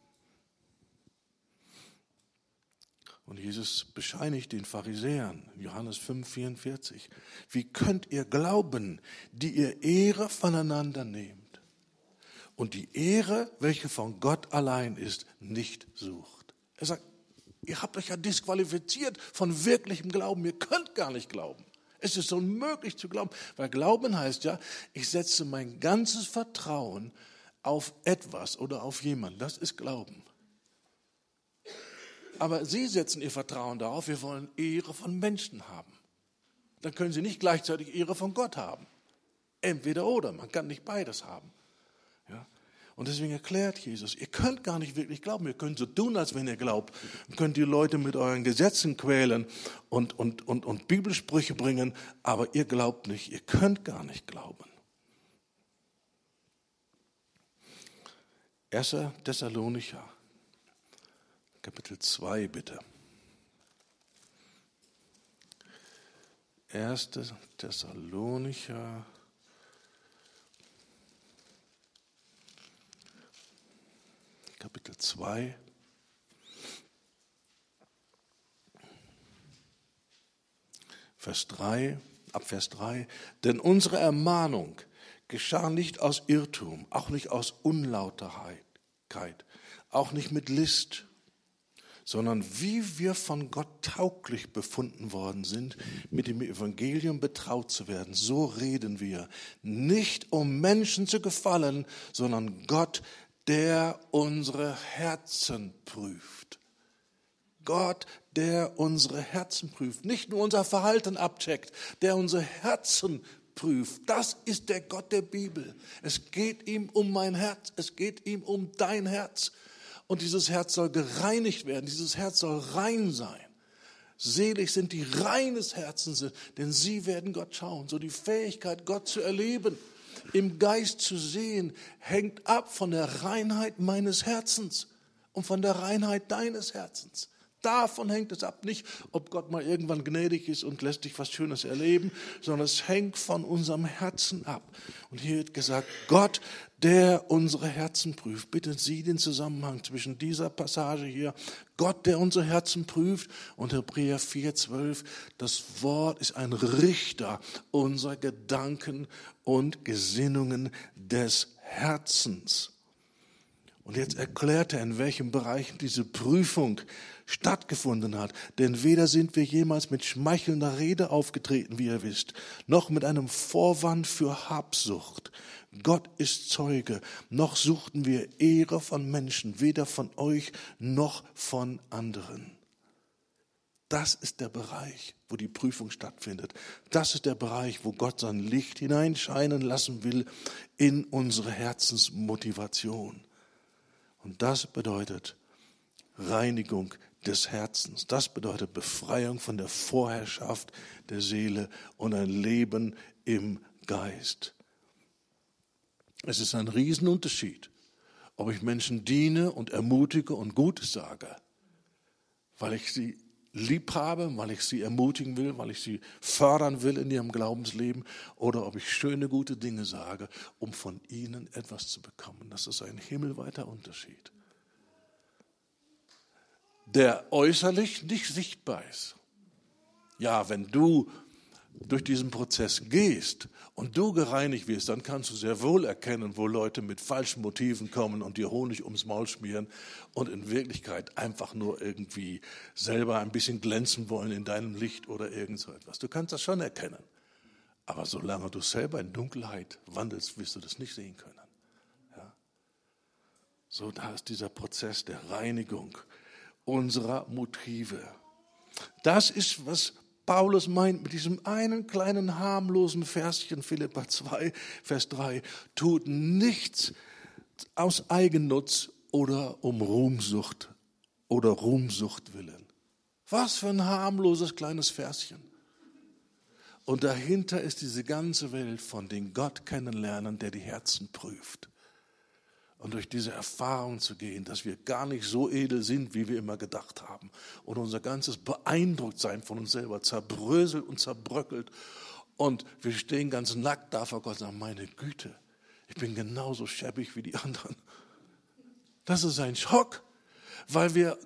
Und Jesus bescheinigt den Pharisäern, Johannes 5,44, wie könnt ihr glauben, die ihr Ehre voneinander nehmt und die Ehre, welche von Gott allein ist, nicht sucht. Er sagt, ihr habt euch ja disqualifiziert von wirklichem Glauben. Ihr könnt gar nicht glauben. Es ist unmöglich zu glauben, weil Glauben heißt ja, ich setze mein ganzes Vertrauen auf etwas oder auf jemanden. Das ist Glauben. Aber sie setzen ihr Vertrauen darauf, wir wollen Ehre von Menschen haben. Dann können sie nicht gleichzeitig Ehre von Gott haben. Entweder oder, man kann nicht beides haben. Ja? Und deswegen erklärt Jesus, ihr könnt gar nicht wirklich glauben, ihr könnt so tun, als wenn ihr glaubt. Ihr könnt die Leute mit euren Gesetzen quälen und Bibelsprüche bringen, aber ihr glaubt nicht, ihr könnt gar nicht glauben. 1. Thessalonicher, Kapitel 2 bitte. 1. Thessalonicher, Kapitel 2. Ab Vers 3. Denn unsere Ermahnung geschah nicht aus Irrtum, auch nicht aus Unlauterkeit, auch nicht mit List, sondern wie wir von Gott tauglich befunden worden sind, mit dem Evangelium betraut zu werden, so reden wir, nicht um Menschen zu gefallen, sondern Gott, der unsere Herzen prüft. Gott, der unsere Herzen prüft, nicht nur unser Verhalten abcheckt, der unsere Herzen prüft. Das ist der Gott der Bibel. Es geht ihm um mein Herz, es geht ihm um dein Herz. Und dieses Herz soll gereinigt werden, dieses Herz soll rein sein. Selig sind die reines Herzens sind, denn sie werden Gott schauen. So die Fähigkeit, Gott zu erleben, im Geist zu sehen, hängt ab von der Reinheit meines Herzens und von der Reinheit deines Herzens. Davon hängt es ab, nicht ob Gott mal irgendwann gnädig ist und lässt dich was Schönes erleben, sondern es hängt von unserem Herzen ab. Und hier wird gesagt, Gott, der unsere Herzen prüft. Bitte sieh den Zusammenhang zwischen dieser Passage hier, Gott, der unsere Herzen prüft, und Hebräer 4,12, das Wort ist ein Richter unserer Gedanken und Gesinnungen des Herzens. Und jetzt erklärt er, in welchen Bereichen diese Prüfung stattgefunden hat. Denn weder sind wir jemals mit schmeichelnder Rede aufgetreten, wie ihr wisst, noch mit einem Vorwand für Habsucht. Gott ist Zeuge, noch suchten wir Ehre von Menschen, weder von euch noch von anderen. Das ist der Bereich, wo die Prüfung stattfindet. Das ist der Bereich, wo Gott sein Licht hineinscheinen lassen will in unsere Herzensmotivation. Und das bedeutet Reinigung des Herzens. Das bedeutet Befreiung von der Vorherrschaft der Seele und ein Leben im Geist. Es ist ein Riesenunterschied, ob ich Menschen diene und ermutige und Gutes sage, weil ich sie lieb habe, weil ich sie ermutigen will, weil ich sie fördern will in ihrem Glaubensleben, oder ob ich schöne, gute Dinge sage, um von ihnen etwas zu bekommen. Das ist ein himmelweiter Unterschied, der äußerlich nicht sichtbar ist. Ja, wenn du durch diesen Prozess gehst und du gereinigt wirst, dann kannst du sehr wohl erkennen, wo Leute mit falschen Motiven kommen und dir Honig ums Maul schmieren und in Wirklichkeit einfach nur irgendwie selber ein bisschen glänzen wollen in deinem Licht oder irgend so etwas. Du kannst das schon erkennen. Aber solange du selber in Dunkelheit wandelst, wirst du das nicht sehen können. Ja? So, da ist dieser Prozess der Reinigung unserer Motive. Das ist, was Paulus meint mit diesem einen kleinen harmlosen Verschen, Philipper 2, Vers 3, tut nichts aus Eigennutz oder um Ruhmsucht oder Ruhmsucht willen. Was für ein harmloses kleines Verschen. Und dahinter ist diese ganze Welt von den Gott kennenlernen, der die Herzen prüft. Und durch diese Erfahrung zu gehen, dass wir gar nicht so edel sind, wie wir immer gedacht haben. Und unser ganzes Beeindrucktsein von uns selber zerbröselt und zerbröckelt. Und wir stehen ganz nackt da vor Gott und sagen, meine Güte, ich bin genauso schäbig wie die anderen. Das ist ein Schock, weil wir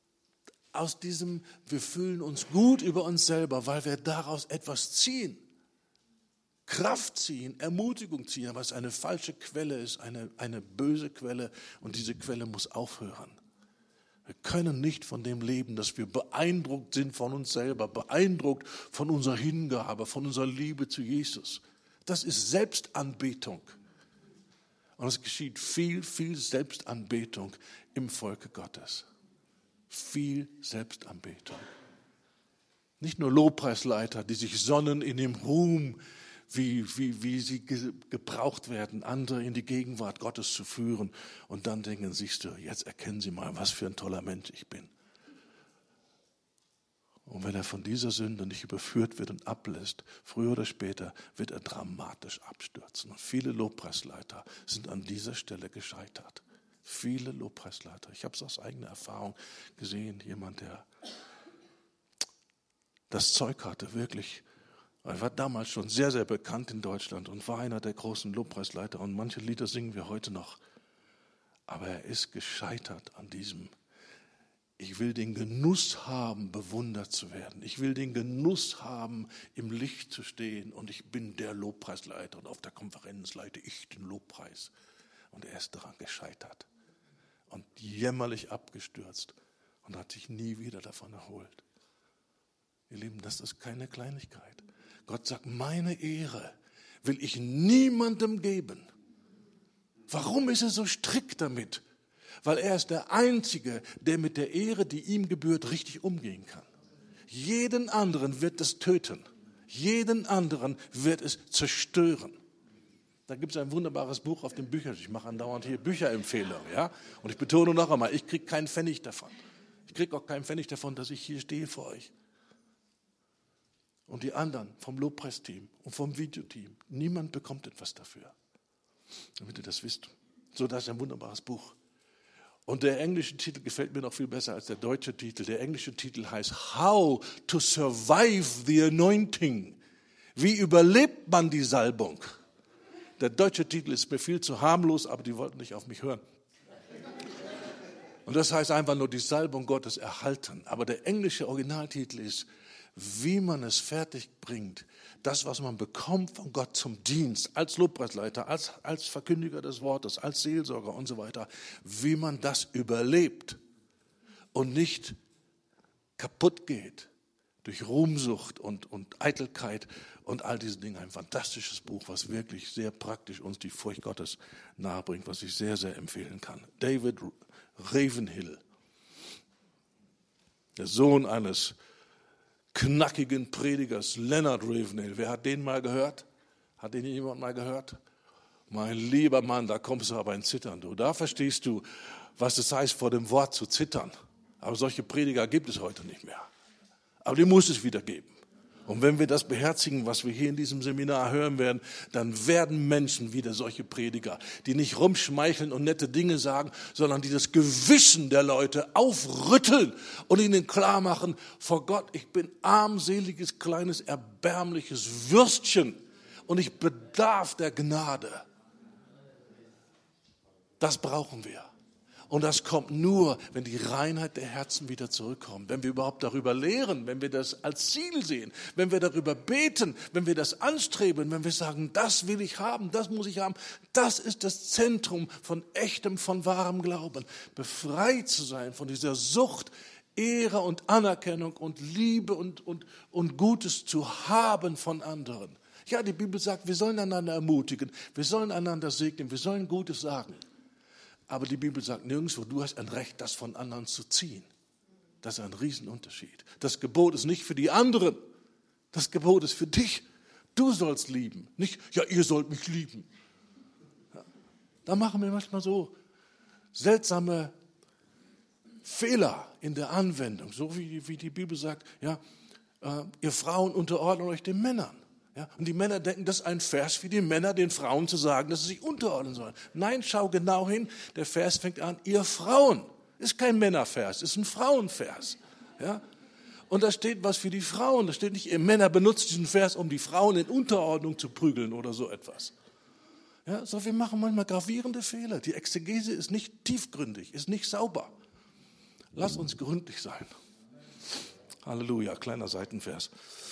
wir fühlen uns gut über uns selber, weil wir daraus etwas ziehen. Kraft ziehen, Ermutigung ziehen, aber es eine falsche Quelle ist, eine böse Quelle, und diese Quelle muss aufhören. Wir können nicht von dem leben, dass wir beeindruckt sind von uns selber, beeindruckt von unserer Hingabe, von unserer Liebe zu Jesus. Das ist Selbstanbetung. Und es geschieht viel, viel Selbstanbetung im Volke Gottes. Viel Selbstanbetung. Nicht nur Lobpreisleiter, die sich sonnen in dem Ruhm, wie sie gebraucht werden, andere in die Gegenwart Gottes zu führen, und dann denken, siehst du, jetzt erkennen sie mal, was für ein toller Mensch ich bin. Und wenn er von dieser Sünde nicht überführt wird und ablässt, früher oder später wird er dramatisch abstürzen. Und viele Lobpreisleiter sind an dieser Stelle gescheitert. Viele Lobpreisleiter. Ich habe es aus eigener Erfahrung gesehen, jemand, der das Zeug hatte, wirklich. Er war damals schon sehr, sehr bekannt in Deutschland und war einer der großen Lobpreisleiter. Und manche Lieder singen wir heute noch. Aber er ist gescheitert an diesem: Ich will den Genuss haben, bewundert zu werden. Ich will den Genuss haben, im Licht zu stehen. Und ich bin der Lobpreisleiter. Und auf der Konferenz leite ich den Lobpreis. Und er ist daran gescheitert. Und jämmerlich abgestürzt. Und hat sich nie wieder davon erholt. Ihr Lieben, das ist keine Kleinigkeit. Gott sagt, meine Ehre will ich niemandem geben. Warum ist er so strikt damit? Weil er ist der Einzige, der mit der Ehre, die ihm gebührt, richtig umgehen kann. Jeden anderen wird es töten. Jeden anderen wird es zerstören. Da gibt es ein wunderbares Buch auf den Büchern. Ich mache andauernd hier Bücherempfehlungen. Ja? Und ich betone noch einmal, ich kriege keinen Pfennig davon. Ich kriege auch keinen Pfennig davon, dass ich hier stehe vor euch. Und die anderen vom Lobpreisteam und vom Videoteam, niemand bekommt etwas dafür. Damit ihr das wisst. So, das ist ein wunderbares Buch. Und der englische Titel gefällt mir noch viel besser als der deutsche Titel. Der englische Titel heißt How to Survive the Anointing. Wie überlebt man die Salbung? Der deutsche Titel ist mir viel zu harmlos, aber die wollten nicht auf mich hören. Und das heißt einfach nur die Salbung Gottes erhalten. Aber der englische Originaltitel ist, wie man es fertig bringt, das, was man bekommt von Gott zum Dienst, als Lobpreisleiter, als Verkündiger des Wortes, als Seelsorger und so weiter, wie man das überlebt und nicht kaputt geht durch Ruhmsucht und Eitelkeit und all diese Dinge. Ein fantastisches Buch, was wirklich sehr praktisch uns die Furcht Gottes nahebringt, was ich sehr, sehr empfehlen kann. David Ravenhill, der Sohn eines knackigen Predigers, Leonard Ravenhill. Wer hat den mal gehört? Hat den jemand mal gehört? Mein lieber Mann, da kommst du aber in Zittern. Du. Da verstehst du, was es heißt, vor dem Wort zu zittern. Aber solche Prediger gibt es heute nicht mehr. Aber die muss es wieder geben. Und wenn wir das beherzigen, was wir hier in diesem Seminar hören werden, dann werden Menschen wieder solche Prediger, die nicht rumschmeicheln und nette Dinge sagen, sondern die das Gewissen der Leute aufrütteln und ihnen klar machen, vor Gott, ich bin armseliges, kleines, erbärmliches Würstchen und ich bedarf der Gnade. Das brauchen wir. Und das kommt nur, wenn die Reinheit der Herzen wieder zurückkommt, wenn wir überhaupt darüber lehren, wenn wir das als Ziel sehen, wenn wir darüber beten, wenn wir das anstreben, wenn wir sagen, das will ich haben, das muss ich haben. Das ist das Zentrum von echtem, von wahrem Glauben. Befreit zu sein von dieser Sucht, Ehre und Anerkennung und Liebe und Gutes zu haben von anderen. Ja, die Bibel sagt, wir sollen einander ermutigen, wir sollen einander segnen, wir sollen Gutes sagen. Aber die Bibel sagt nirgendwo, du hast ein Recht, das von anderen zu ziehen. Das ist ein Riesenunterschied. Das Gebot ist nicht für die anderen. Das Gebot ist für dich. Du sollst lieben. Nicht, ja, ihr sollt mich lieben. Ja, da machen wir manchmal so seltsame Fehler in der Anwendung. So wie die Bibel sagt, ja, ihr Frauen unterordnet euch den Männern. Ja, und die Männer denken, das ist ein Vers für die Männer, den Frauen zu sagen, dass sie sich unterordnen sollen. Nein, schau genau hin, der Vers fängt an, ihr Frauen. Ist kein Männervers, ist ein Frauenvers. Ja? Und da steht was für die Frauen. Da steht nicht, ihr Männer benutzt diesen Vers, um die Frauen in Unterordnung zu prügeln oder so etwas. Ja, so, wir machen manchmal gravierende Fehler. Die Exegese ist nicht tiefgründig, ist nicht sauber. Lass uns gründlich sein. Halleluja, kleiner Seitenvers.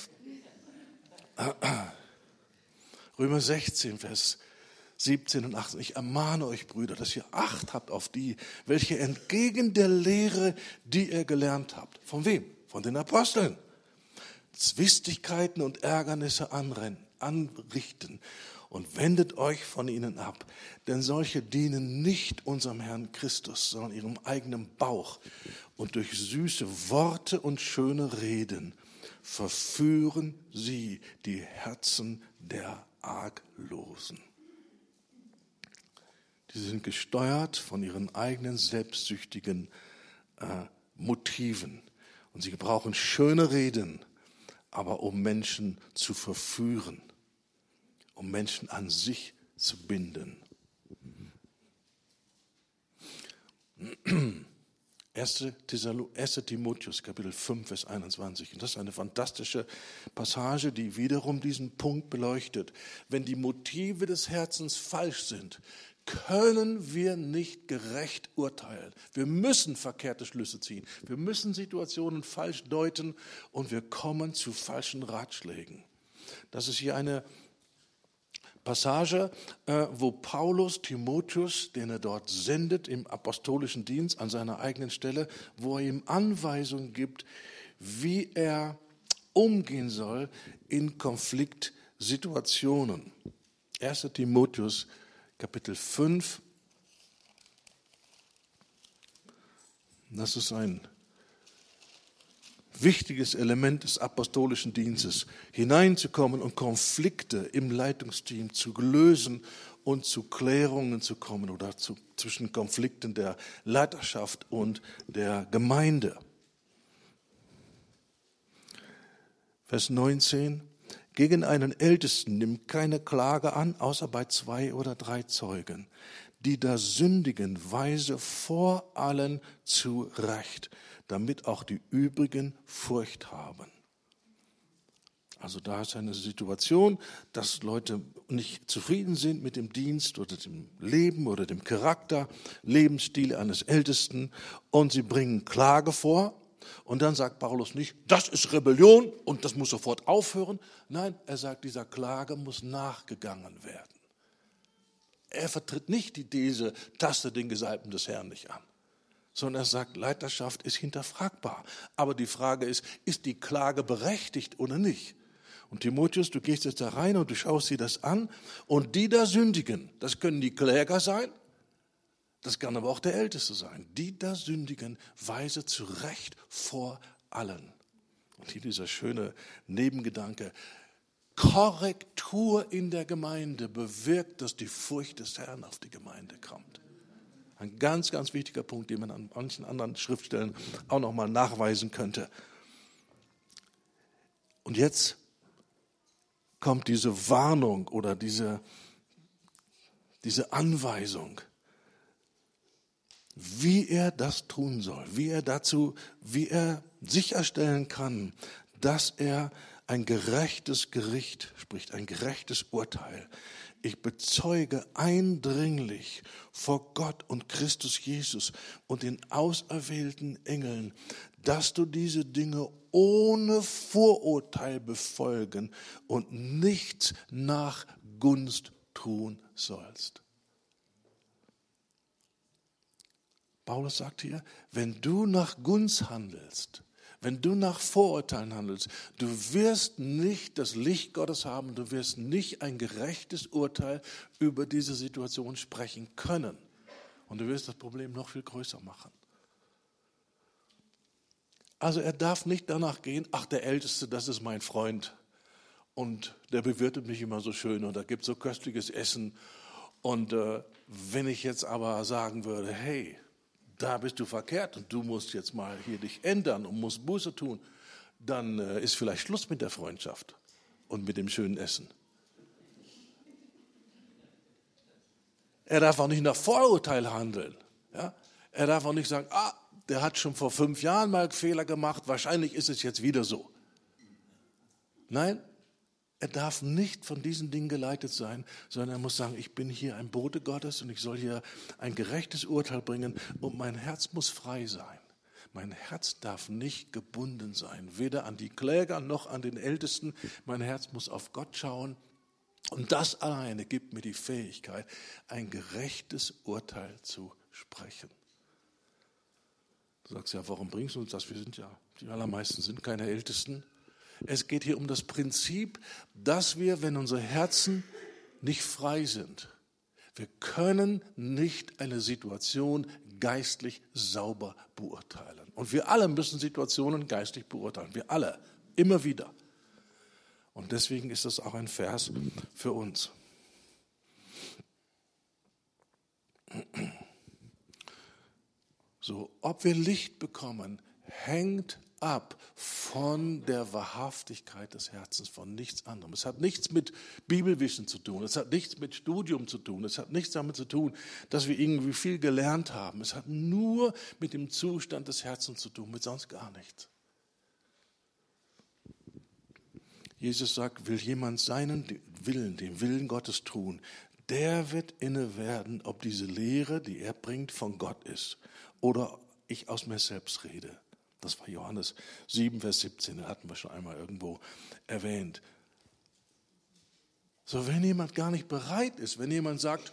Römer 16, Vers 17 und 18. Ich ermahne euch, Brüder, dass ihr Acht habt auf die, welche entgegen der Lehre, die ihr gelernt habt. Von wem? Von den Aposteln. Zwistigkeiten und Ärgernisse anrichten und wendet euch von ihnen ab. Denn solche dienen nicht unserem Herrn Christus, sondern ihrem eigenen Bauch. Und durch süße Worte und schöne Reden verführen sie die Herzen der Arglosen. Die sind gesteuert von ihren eigenen selbstsüchtigen Motiven. Und sie gebrauchen schöne Reden, aber um Menschen zu verführen, um Menschen an sich zu binden. 1. Timotheus, Kapitel 5, Vers 21. Und das ist eine fantastische Passage, die wiederum diesen Punkt beleuchtet. Wenn die Motive des Herzens falsch sind, können wir nicht gerecht urteilen. Wir müssen verkehrte Schlüsse ziehen. Wir müssen Situationen falsch deuten und wir kommen zu falschen Ratschlägen. Das ist hier eine Passage, wo Paulus Timotheus, den er dort sendet im apostolischen Dienst an seiner eigenen Stelle, wo er ihm Anweisungen gibt, wie er umgehen soll in Konfliktsituationen. 1. Timotheus, Kapitel 5. Das ist ein wichtiges Element des apostolischen Dienstes, hineinzukommen und Konflikte im Leitungsteam zu lösen und zu Klärungen zu kommen oder zwischen Konflikten der Leiterschaft und der Gemeinde. Vers 19. Gegen einen Ältesten nimmt keine Klage an, außer bei 2 oder 3 Zeugen, die da sündigen, weise vor allen zurecht, damit auch die übrigen Furcht haben. Also da ist eine Situation, dass Leute nicht zufrieden sind mit dem Dienst oder dem Leben oder dem Charakter, Lebensstil eines Ältesten und sie bringen Klage vor. Und dann sagt Paulus nicht, das ist Rebellion und das muss sofort aufhören. Nein, er sagt, dieser Klage muss nachgegangen werden. Er vertritt nicht die These, taste den Gesalbten des Herrn nicht an, sondern er sagt, Leiterschaft ist hinterfragbar. Aber die Frage ist die Klage berechtigt oder nicht? Und Timotheus, du gehst jetzt da rein und du schaust dir das an und die da sündigen, das können die Kläger sein, das kann aber auch der Älteste sein. Die da sündigen, weise zurecht vor allen. Und hier dieser schöne Nebengedanke, Korrektur in der Gemeinde bewirkt, dass die Furcht des Herrn auf die Gemeinde kommt. Ein ganz, ganz wichtiger Punkt, den man an manchen anderen Schriftstellen auch nochmal nachweisen könnte. Und jetzt kommt diese Warnung oder diese Anweisung, wie er das tun soll, wie er sicherstellen kann, dass er ein gerechtes Gericht spricht, ein gerechtes Urteil. Ich bezeuge eindringlich vor Gott und Christus Jesus und den auserwählten Engeln, dass du diese Dinge ohne Vorurteil befolgen und nichts nach Gunst tun sollst. Paulus sagt hier, wenn du nach Gunst handelst, wenn du nach Vorurteilen handelst, du wirst nicht das Licht Gottes haben, du wirst nicht ein gerechtes Urteil über diese Situation sprechen können. Und du wirst das Problem noch viel größer machen. Also er darf nicht danach gehen, ach, der Älteste, das ist mein Freund und der bewirtet mich immer so schön und da gibt es so köstliches Essen. Und wenn ich jetzt aber sagen würde, hey, da bist du verkehrt und du musst jetzt mal hier dich ändern und musst Buße tun, dann ist vielleicht Schluss mit der Freundschaft und mit dem schönen Essen. Er darf auch nicht nach Vorurteil handeln. Ja? Er darf auch nicht sagen, der hat schon vor 5 Jahren mal Fehler gemacht, wahrscheinlich ist es jetzt wieder so. Nein, er darf nicht von diesen Dingen geleitet sein, sondern er muss sagen, ich bin hier ein Bote Gottes und ich soll hier ein gerechtes Urteil bringen und mein Herz muss frei sein. Mein Herz darf nicht gebunden sein, weder an die Kläger noch an den Ältesten. Mein Herz muss auf Gott schauen und das alleine gibt mir die Fähigkeit, ein gerechtes Urteil zu sprechen. Du sagst ja, warum bringst du uns das? Wir sind ja, die allermeisten sind keine Ältesten. Es geht hier um das Prinzip, dass wir, wenn unsere Herzen nicht frei sind, wir können nicht eine Situation geistlich sauber beurteilen. Und wir alle müssen Situationen geistlich beurteilen. Wir alle, immer wieder. Und deswegen ist das auch ein Vers für uns. So, ob wir Licht bekommen, hängt ab von der Wahrhaftigkeit des Herzens, von nichts anderem. Es hat nichts mit Bibelwissen zu tun, es hat nichts mit Studium zu tun, es hat nichts damit zu tun, dass wir irgendwie viel gelernt haben. Es hat nur mit dem Zustand des Herzens zu tun, mit sonst gar nichts. Jesus sagt, will jemand seinen Willen, den Willen Gottes tun, der wird inne werden, ob diese Lehre, die er bringt, von Gott ist oder ich aus mir selbst rede. Das war Johannes 7, Vers 17, den hatten wir schon einmal irgendwo erwähnt. So, wenn jemand gar nicht bereit ist, wenn jemand sagt,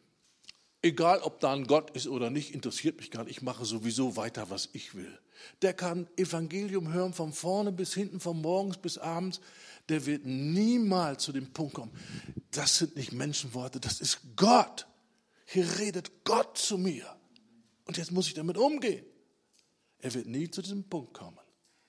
egal ob da ein Gott ist oder nicht, interessiert mich gar nicht, ich mache sowieso weiter, was ich will. Der kann Evangelium hören von vorne bis hinten, von morgens bis abends, der wird niemals zu dem Punkt kommen, das sind nicht Menschenworte, das ist Gott. Hier redet Gott zu mir und jetzt muss ich damit umgehen. Er wird nie zu diesem Punkt kommen,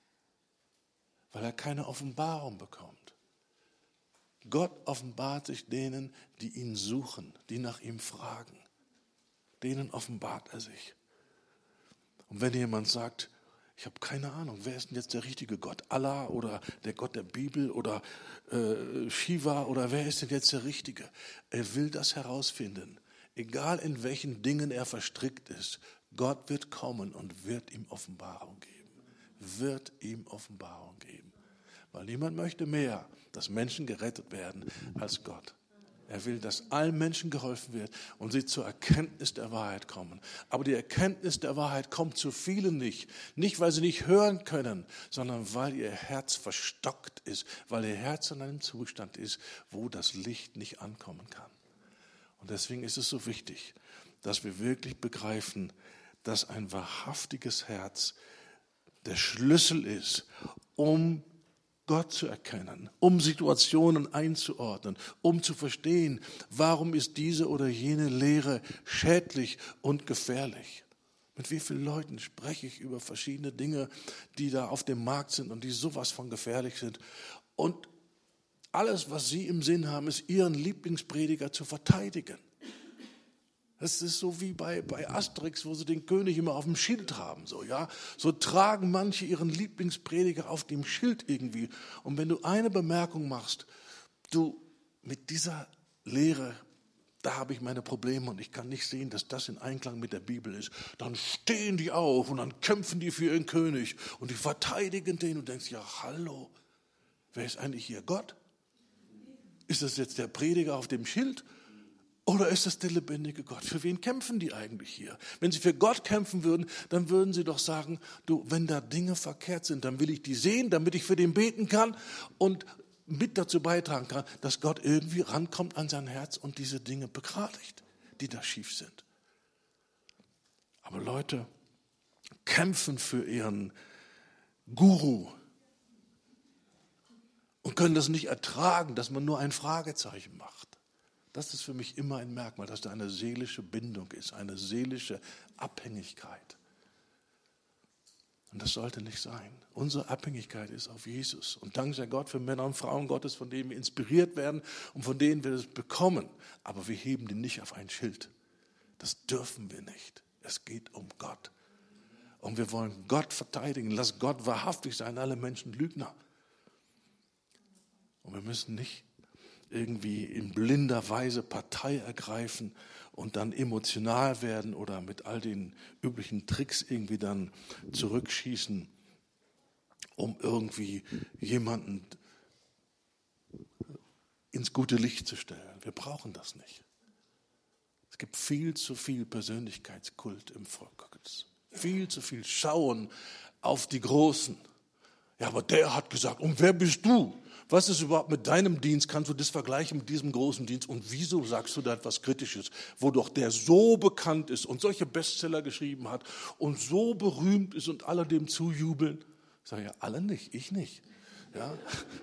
weil er keine Offenbarung bekommt. Gott offenbart sich denen, die ihn suchen, die nach ihm fragen. Denen offenbart er sich. Und wenn jemand sagt, ich habe keine Ahnung, wer ist denn jetzt der richtige Gott? Allah oder der Gott der Bibel oder Shiva oder wer ist denn jetzt der Richtige? Er will das herausfinden. Egal in welchen Dingen er verstrickt ist, Gott wird kommen und wird ihm Offenbarung geben. Wird ihm Offenbarung geben. Weil niemand möchte mehr, dass Menschen gerettet werden, als Gott. Er will, dass allen Menschen geholfen wird und sie zur Erkenntnis der Wahrheit kommen. Aber die Erkenntnis der Wahrheit kommt zu vielen nicht. Nicht, weil sie nicht hören können, sondern weil ihr Herz verstockt ist, weil ihr Herz in einem Zustand ist, wo das Licht nicht ankommen kann. Und deswegen ist es so wichtig, dass wir wirklich begreifen, dass ein wahrhaftiges Herz der Schlüssel ist, um Gott zu erkennen, um Situationen einzuordnen, um zu verstehen, warum ist diese oder jene Lehre schädlich und gefährlich. Mit wie vielen Leuten spreche ich über verschiedene Dinge, die da auf dem Markt sind und die sowas von gefährlich sind. Und alles, was sie im Sinn haben, ist, ihren Lieblingsprediger zu verteidigen. Das ist so wie bei Asterix, wo sie den König immer auf dem Schild haben. So tragen manche ihren Lieblingsprediger auf dem Schild irgendwie. Und wenn du eine Bemerkung machst, du, mit dieser Lehre, da habe ich meine Probleme und ich kann nicht sehen, dass das in Einklang mit der Bibel ist. Dann stehen die auf und dann kämpfen die für ihren König und die verteidigen den und denkst, ja hallo, wer ist eigentlich hier Gott? Ist das jetzt der Prediger auf dem Schild oder ist das der lebendige Gott? Für wen kämpfen die eigentlich hier? Wenn sie für Gott kämpfen würden, dann würden sie doch sagen, du, wenn da Dinge verkehrt sind, dann will ich die sehen, damit ich für den beten kann und mit dazu beitragen kann, dass Gott irgendwie rankommt an sein Herz und diese Dinge begradigt, die da schief sind. Aber Leute kämpfen für ihren Guru und können das nicht ertragen, dass man nur ein Fragezeichen macht. Das ist für mich immer ein Merkmal, dass da eine seelische Bindung ist, eine seelische Abhängigkeit. Und das sollte nicht sein. Unsere Abhängigkeit ist auf Jesus. Und dank sei Gott für Männer und Frauen Gottes, von denen wir inspiriert werden und von denen wir das bekommen. Aber wir heben die nicht auf ein Schild. Das dürfen wir nicht. Es geht um Gott. Und wir wollen Gott verteidigen. Lass Gott wahrhaftig sein, alle Menschen Lügner. Und wir müssen nicht irgendwie in blinder Weise Partei ergreifen und dann emotional werden oder mit all den üblichen Tricks irgendwie dann zurückschießen, um irgendwie jemanden ins gute Licht zu stellen. Wir brauchen das nicht. Es gibt viel zu viel Persönlichkeitskult im Volk Gottes. Viel zu viel Schauen auf die Großen. Ja, aber der hat gesagt, und wer bist du? Was ist überhaupt mit deinem Dienst? Kannst du das vergleichen mit diesem großen Dienst? Und wieso sagst du da etwas Kritisches, wo doch der so bekannt ist und solche Bestseller geschrieben hat und so berühmt ist und alle dem zujubeln? Ich sage ja, alle nicht, ich nicht. Ja.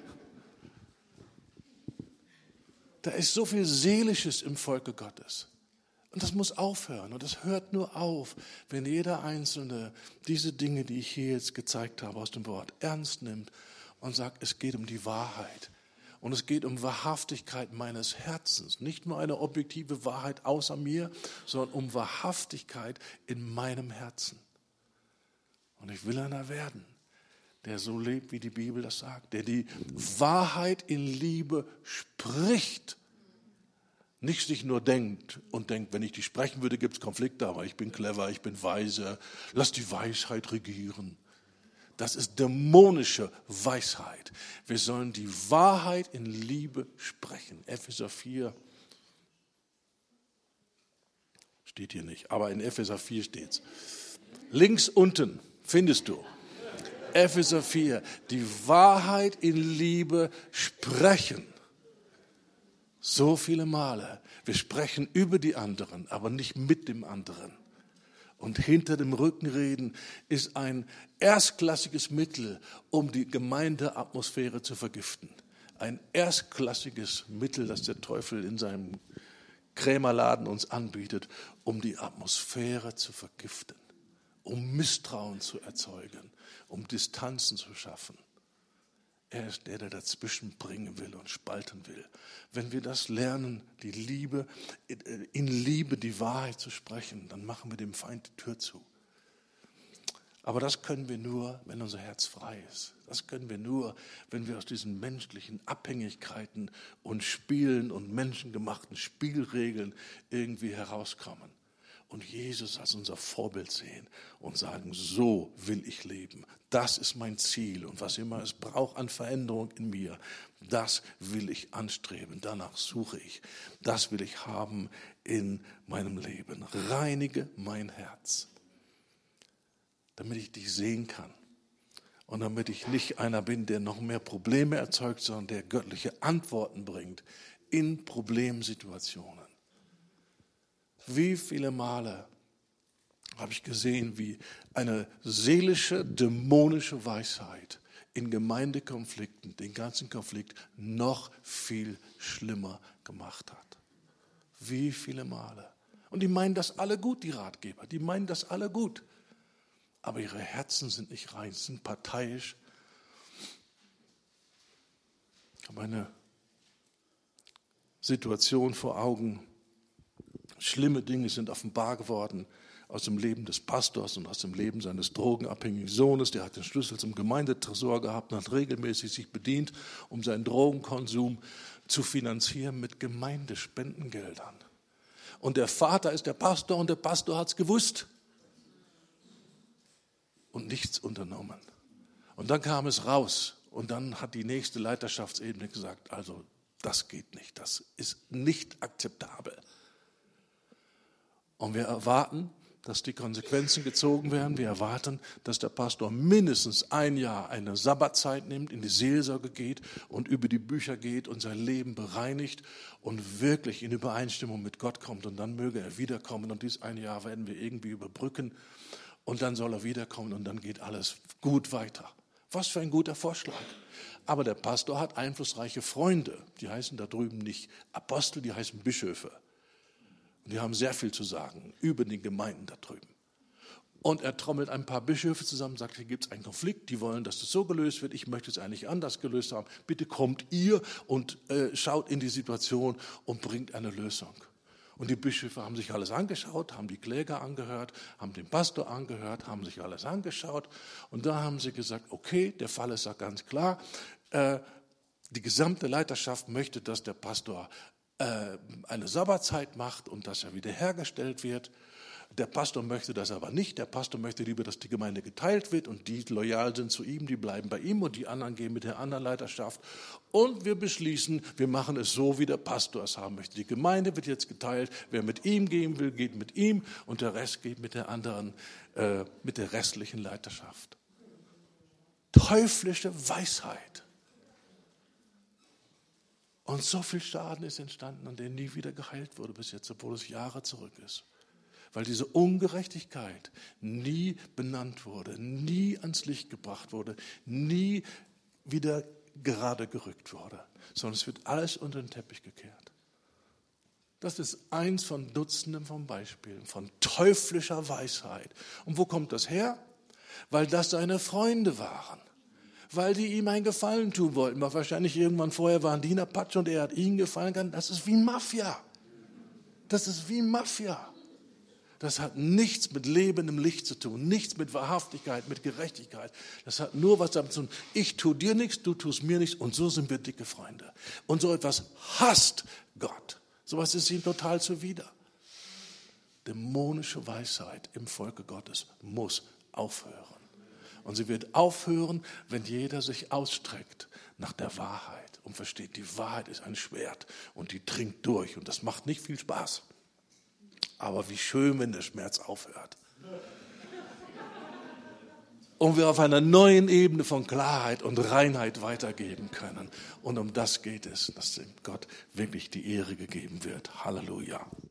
Da ist so viel Seelisches im Volke Gottes. Und das muss aufhören. Und das hört nur auf, wenn jeder Einzelne diese Dinge, die ich hier jetzt gezeigt habe aus dem Wort, ernst nimmt und sagt, es geht um die Wahrheit. Und es geht um Wahrhaftigkeit meines Herzens. Nicht nur eine objektive Wahrheit außer mir, sondern um Wahrhaftigkeit in meinem Herzen. Und ich will einer werden, der so lebt, wie die Bibel das sagt, der die Wahrheit in Liebe spricht. Nicht sich nur denkt und denkt, wenn ich die sprechen würde, gibt es Konflikte, aber ich bin clever, ich bin weise, lass die Weisheit regieren. Das ist dämonische Weisheit. Wir sollen die Wahrheit in Liebe sprechen. Epheser 4 steht hier nicht, aber in Epheser 4 steht es. Links unten findest du Epheser 4, die Wahrheit in Liebe sprechen. So viele Male. Wir sprechen über die anderen, aber nicht mit dem anderen. Und hinter dem Rücken reden ist ein erstklassiges Mittel, um die Gemeindeatmosphäre zu vergiften. Ein erstklassiges Mittel, das der Teufel in seinem Krämerladen uns anbietet, um die Atmosphäre zu vergiften, um Misstrauen zu erzeugen, um Distanzen zu schaffen. Er ist der, der dazwischen bringen will und spalten will. Wenn wir das lernen, die Liebe, in Liebe die Wahrheit zu sprechen, dann machen wir dem Feind die Tür zu. Aber das können wir nur, wenn unser Herz frei ist. Das können wir nur, wenn wir aus diesen menschlichen Abhängigkeiten und Spielen und menschengemachten Spielregeln irgendwie herauskommen. Und Jesus als unser Vorbild sehen und sagen, so will ich leben. Das ist mein Ziel. Und was immer es braucht an Veränderung in mir, das will ich anstreben. Danach suche ich. Das will ich haben in meinem Leben. Reinige mein Herz, damit ich dich sehen kann. Und damit ich nicht einer bin, der noch mehr Probleme erzeugt, sondern der göttliche Antworten bringt in Problemsituationen. Wie viele Male habe ich gesehen, wie eine seelische, dämonische Weisheit in Gemeindekonflikten den ganzen Konflikt noch viel schlimmer gemacht hat. Wie viele Male. Und die meinen das alle gut, die Ratgeber. Die meinen das alle gut. Aber ihre Herzen sind nicht rein, sind parteiisch. Ich habe eine Situation vor Augen. Schlimme Dinge sind offenbar geworden aus dem Leben des Pastors und aus dem Leben seines drogenabhängigen Sohnes. Der hat den Schlüssel zum Gemeindetresor gehabt und hat regelmäßig sich bedient, um seinen Drogenkonsum zu finanzieren mit Gemeindespendengeldern. Und der Vater ist der Pastor und der Pastor hat es gewusst und nichts unternommen. Und dann kam es raus und dann hat die nächste Leiterschaftsebene gesagt, also das geht nicht, das ist nicht akzeptabel. Und wir erwarten, dass die Konsequenzen gezogen werden. Wir erwarten, dass der Pastor mindestens ein Jahr eine Sabbatzeit nimmt, in die Seelsorge geht und über die Bücher geht und sein Leben bereinigt und wirklich in Übereinstimmung mit Gott kommt. Und dann möge er wiederkommen und dieses ein Jahr werden wir irgendwie überbrücken und dann soll er wiederkommen und dann geht alles gut weiter. Was für ein guter Vorschlag. Aber der Pastor hat einflussreiche Freunde. Die heißen da drüben nicht Apostel, die heißen Bischöfe. Die haben sehr viel zu sagen über die Gemeinden da drüben. Und er trommelt ein paar Bischöfe zusammen, sagt, hier gibt es einen Konflikt, die wollen, dass das so gelöst wird, ich möchte es eigentlich anders gelöst haben. Bitte kommt ihr und schaut in die Situation und bringt eine Lösung. Und die Bischöfe haben sich alles angeschaut, haben die Kläger angehört, haben den Pastor angehört, haben sich alles angeschaut. Und da haben sie gesagt, okay, der Fall ist ja ganz klar. Die gesamte Leiterschaft möchte, dass der Pastor eine Sabbatzeit macht und dass er wiederhergestellt wird. Der Pastor möchte das aber nicht. Der Pastor möchte lieber, dass die Gemeinde geteilt wird und die loyal sind zu ihm, die bleiben bei ihm und die anderen gehen mit der anderen Leiterschaft. Und wir beschließen, wir machen es so, wie der Pastor es haben möchte. Die Gemeinde wird jetzt geteilt. Wer mit ihm gehen will, geht mit ihm und der Rest geht mit der anderen, mit der restlichen Leiterschaft. Teuflische Weisheit. Und so viel Schaden ist entstanden, und der nie wieder geheilt wurde bis jetzt, obwohl es Jahre zurück ist. Weil diese Ungerechtigkeit nie benannt wurde, nie ans Licht gebracht wurde, nie wieder gerade gerückt wurde, sondern es wird alles unter den Teppich gekehrt. Das ist eins von Dutzenden von Beispielen von teuflischer Weisheit. Und wo kommt das her? Weil das seine Freunde waren. Weil die ihm einen Gefallen tun wollten. Wahrscheinlich irgendwann vorher waren die in der Patsche und er hat ihnen gefallen können. Das ist wie Mafia. Das ist wie Mafia. Das hat nichts mit lebendem Licht zu tun, nichts mit Wahrhaftigkeit, mit Gerechtigkeit. Das hat nur was damit zu tun. Ich tue dir nichts, du tust mir nichts und so sind wir dicke Freunde. Und so etwas hasst Gott. So etwas ist ihm total zuwider. Dämonische Weisheit im Volke Gottes muss aufhören. Und sie wird aufhören, wenn jeder sich ausstreckt nach der Wahrheit und versteht, die Wahrheit ist ein Schwert und die dringt durch. Und das macht nicht viel Spaß. Aber wie schön, wenn der Schmerz aufhört. Und wir auf einer neuen Ebene von Klarheit und Reinheit weitergeben können. Und um das geht es, dass dem Gott wirklich die Ehre gegeben wird. Halleluja.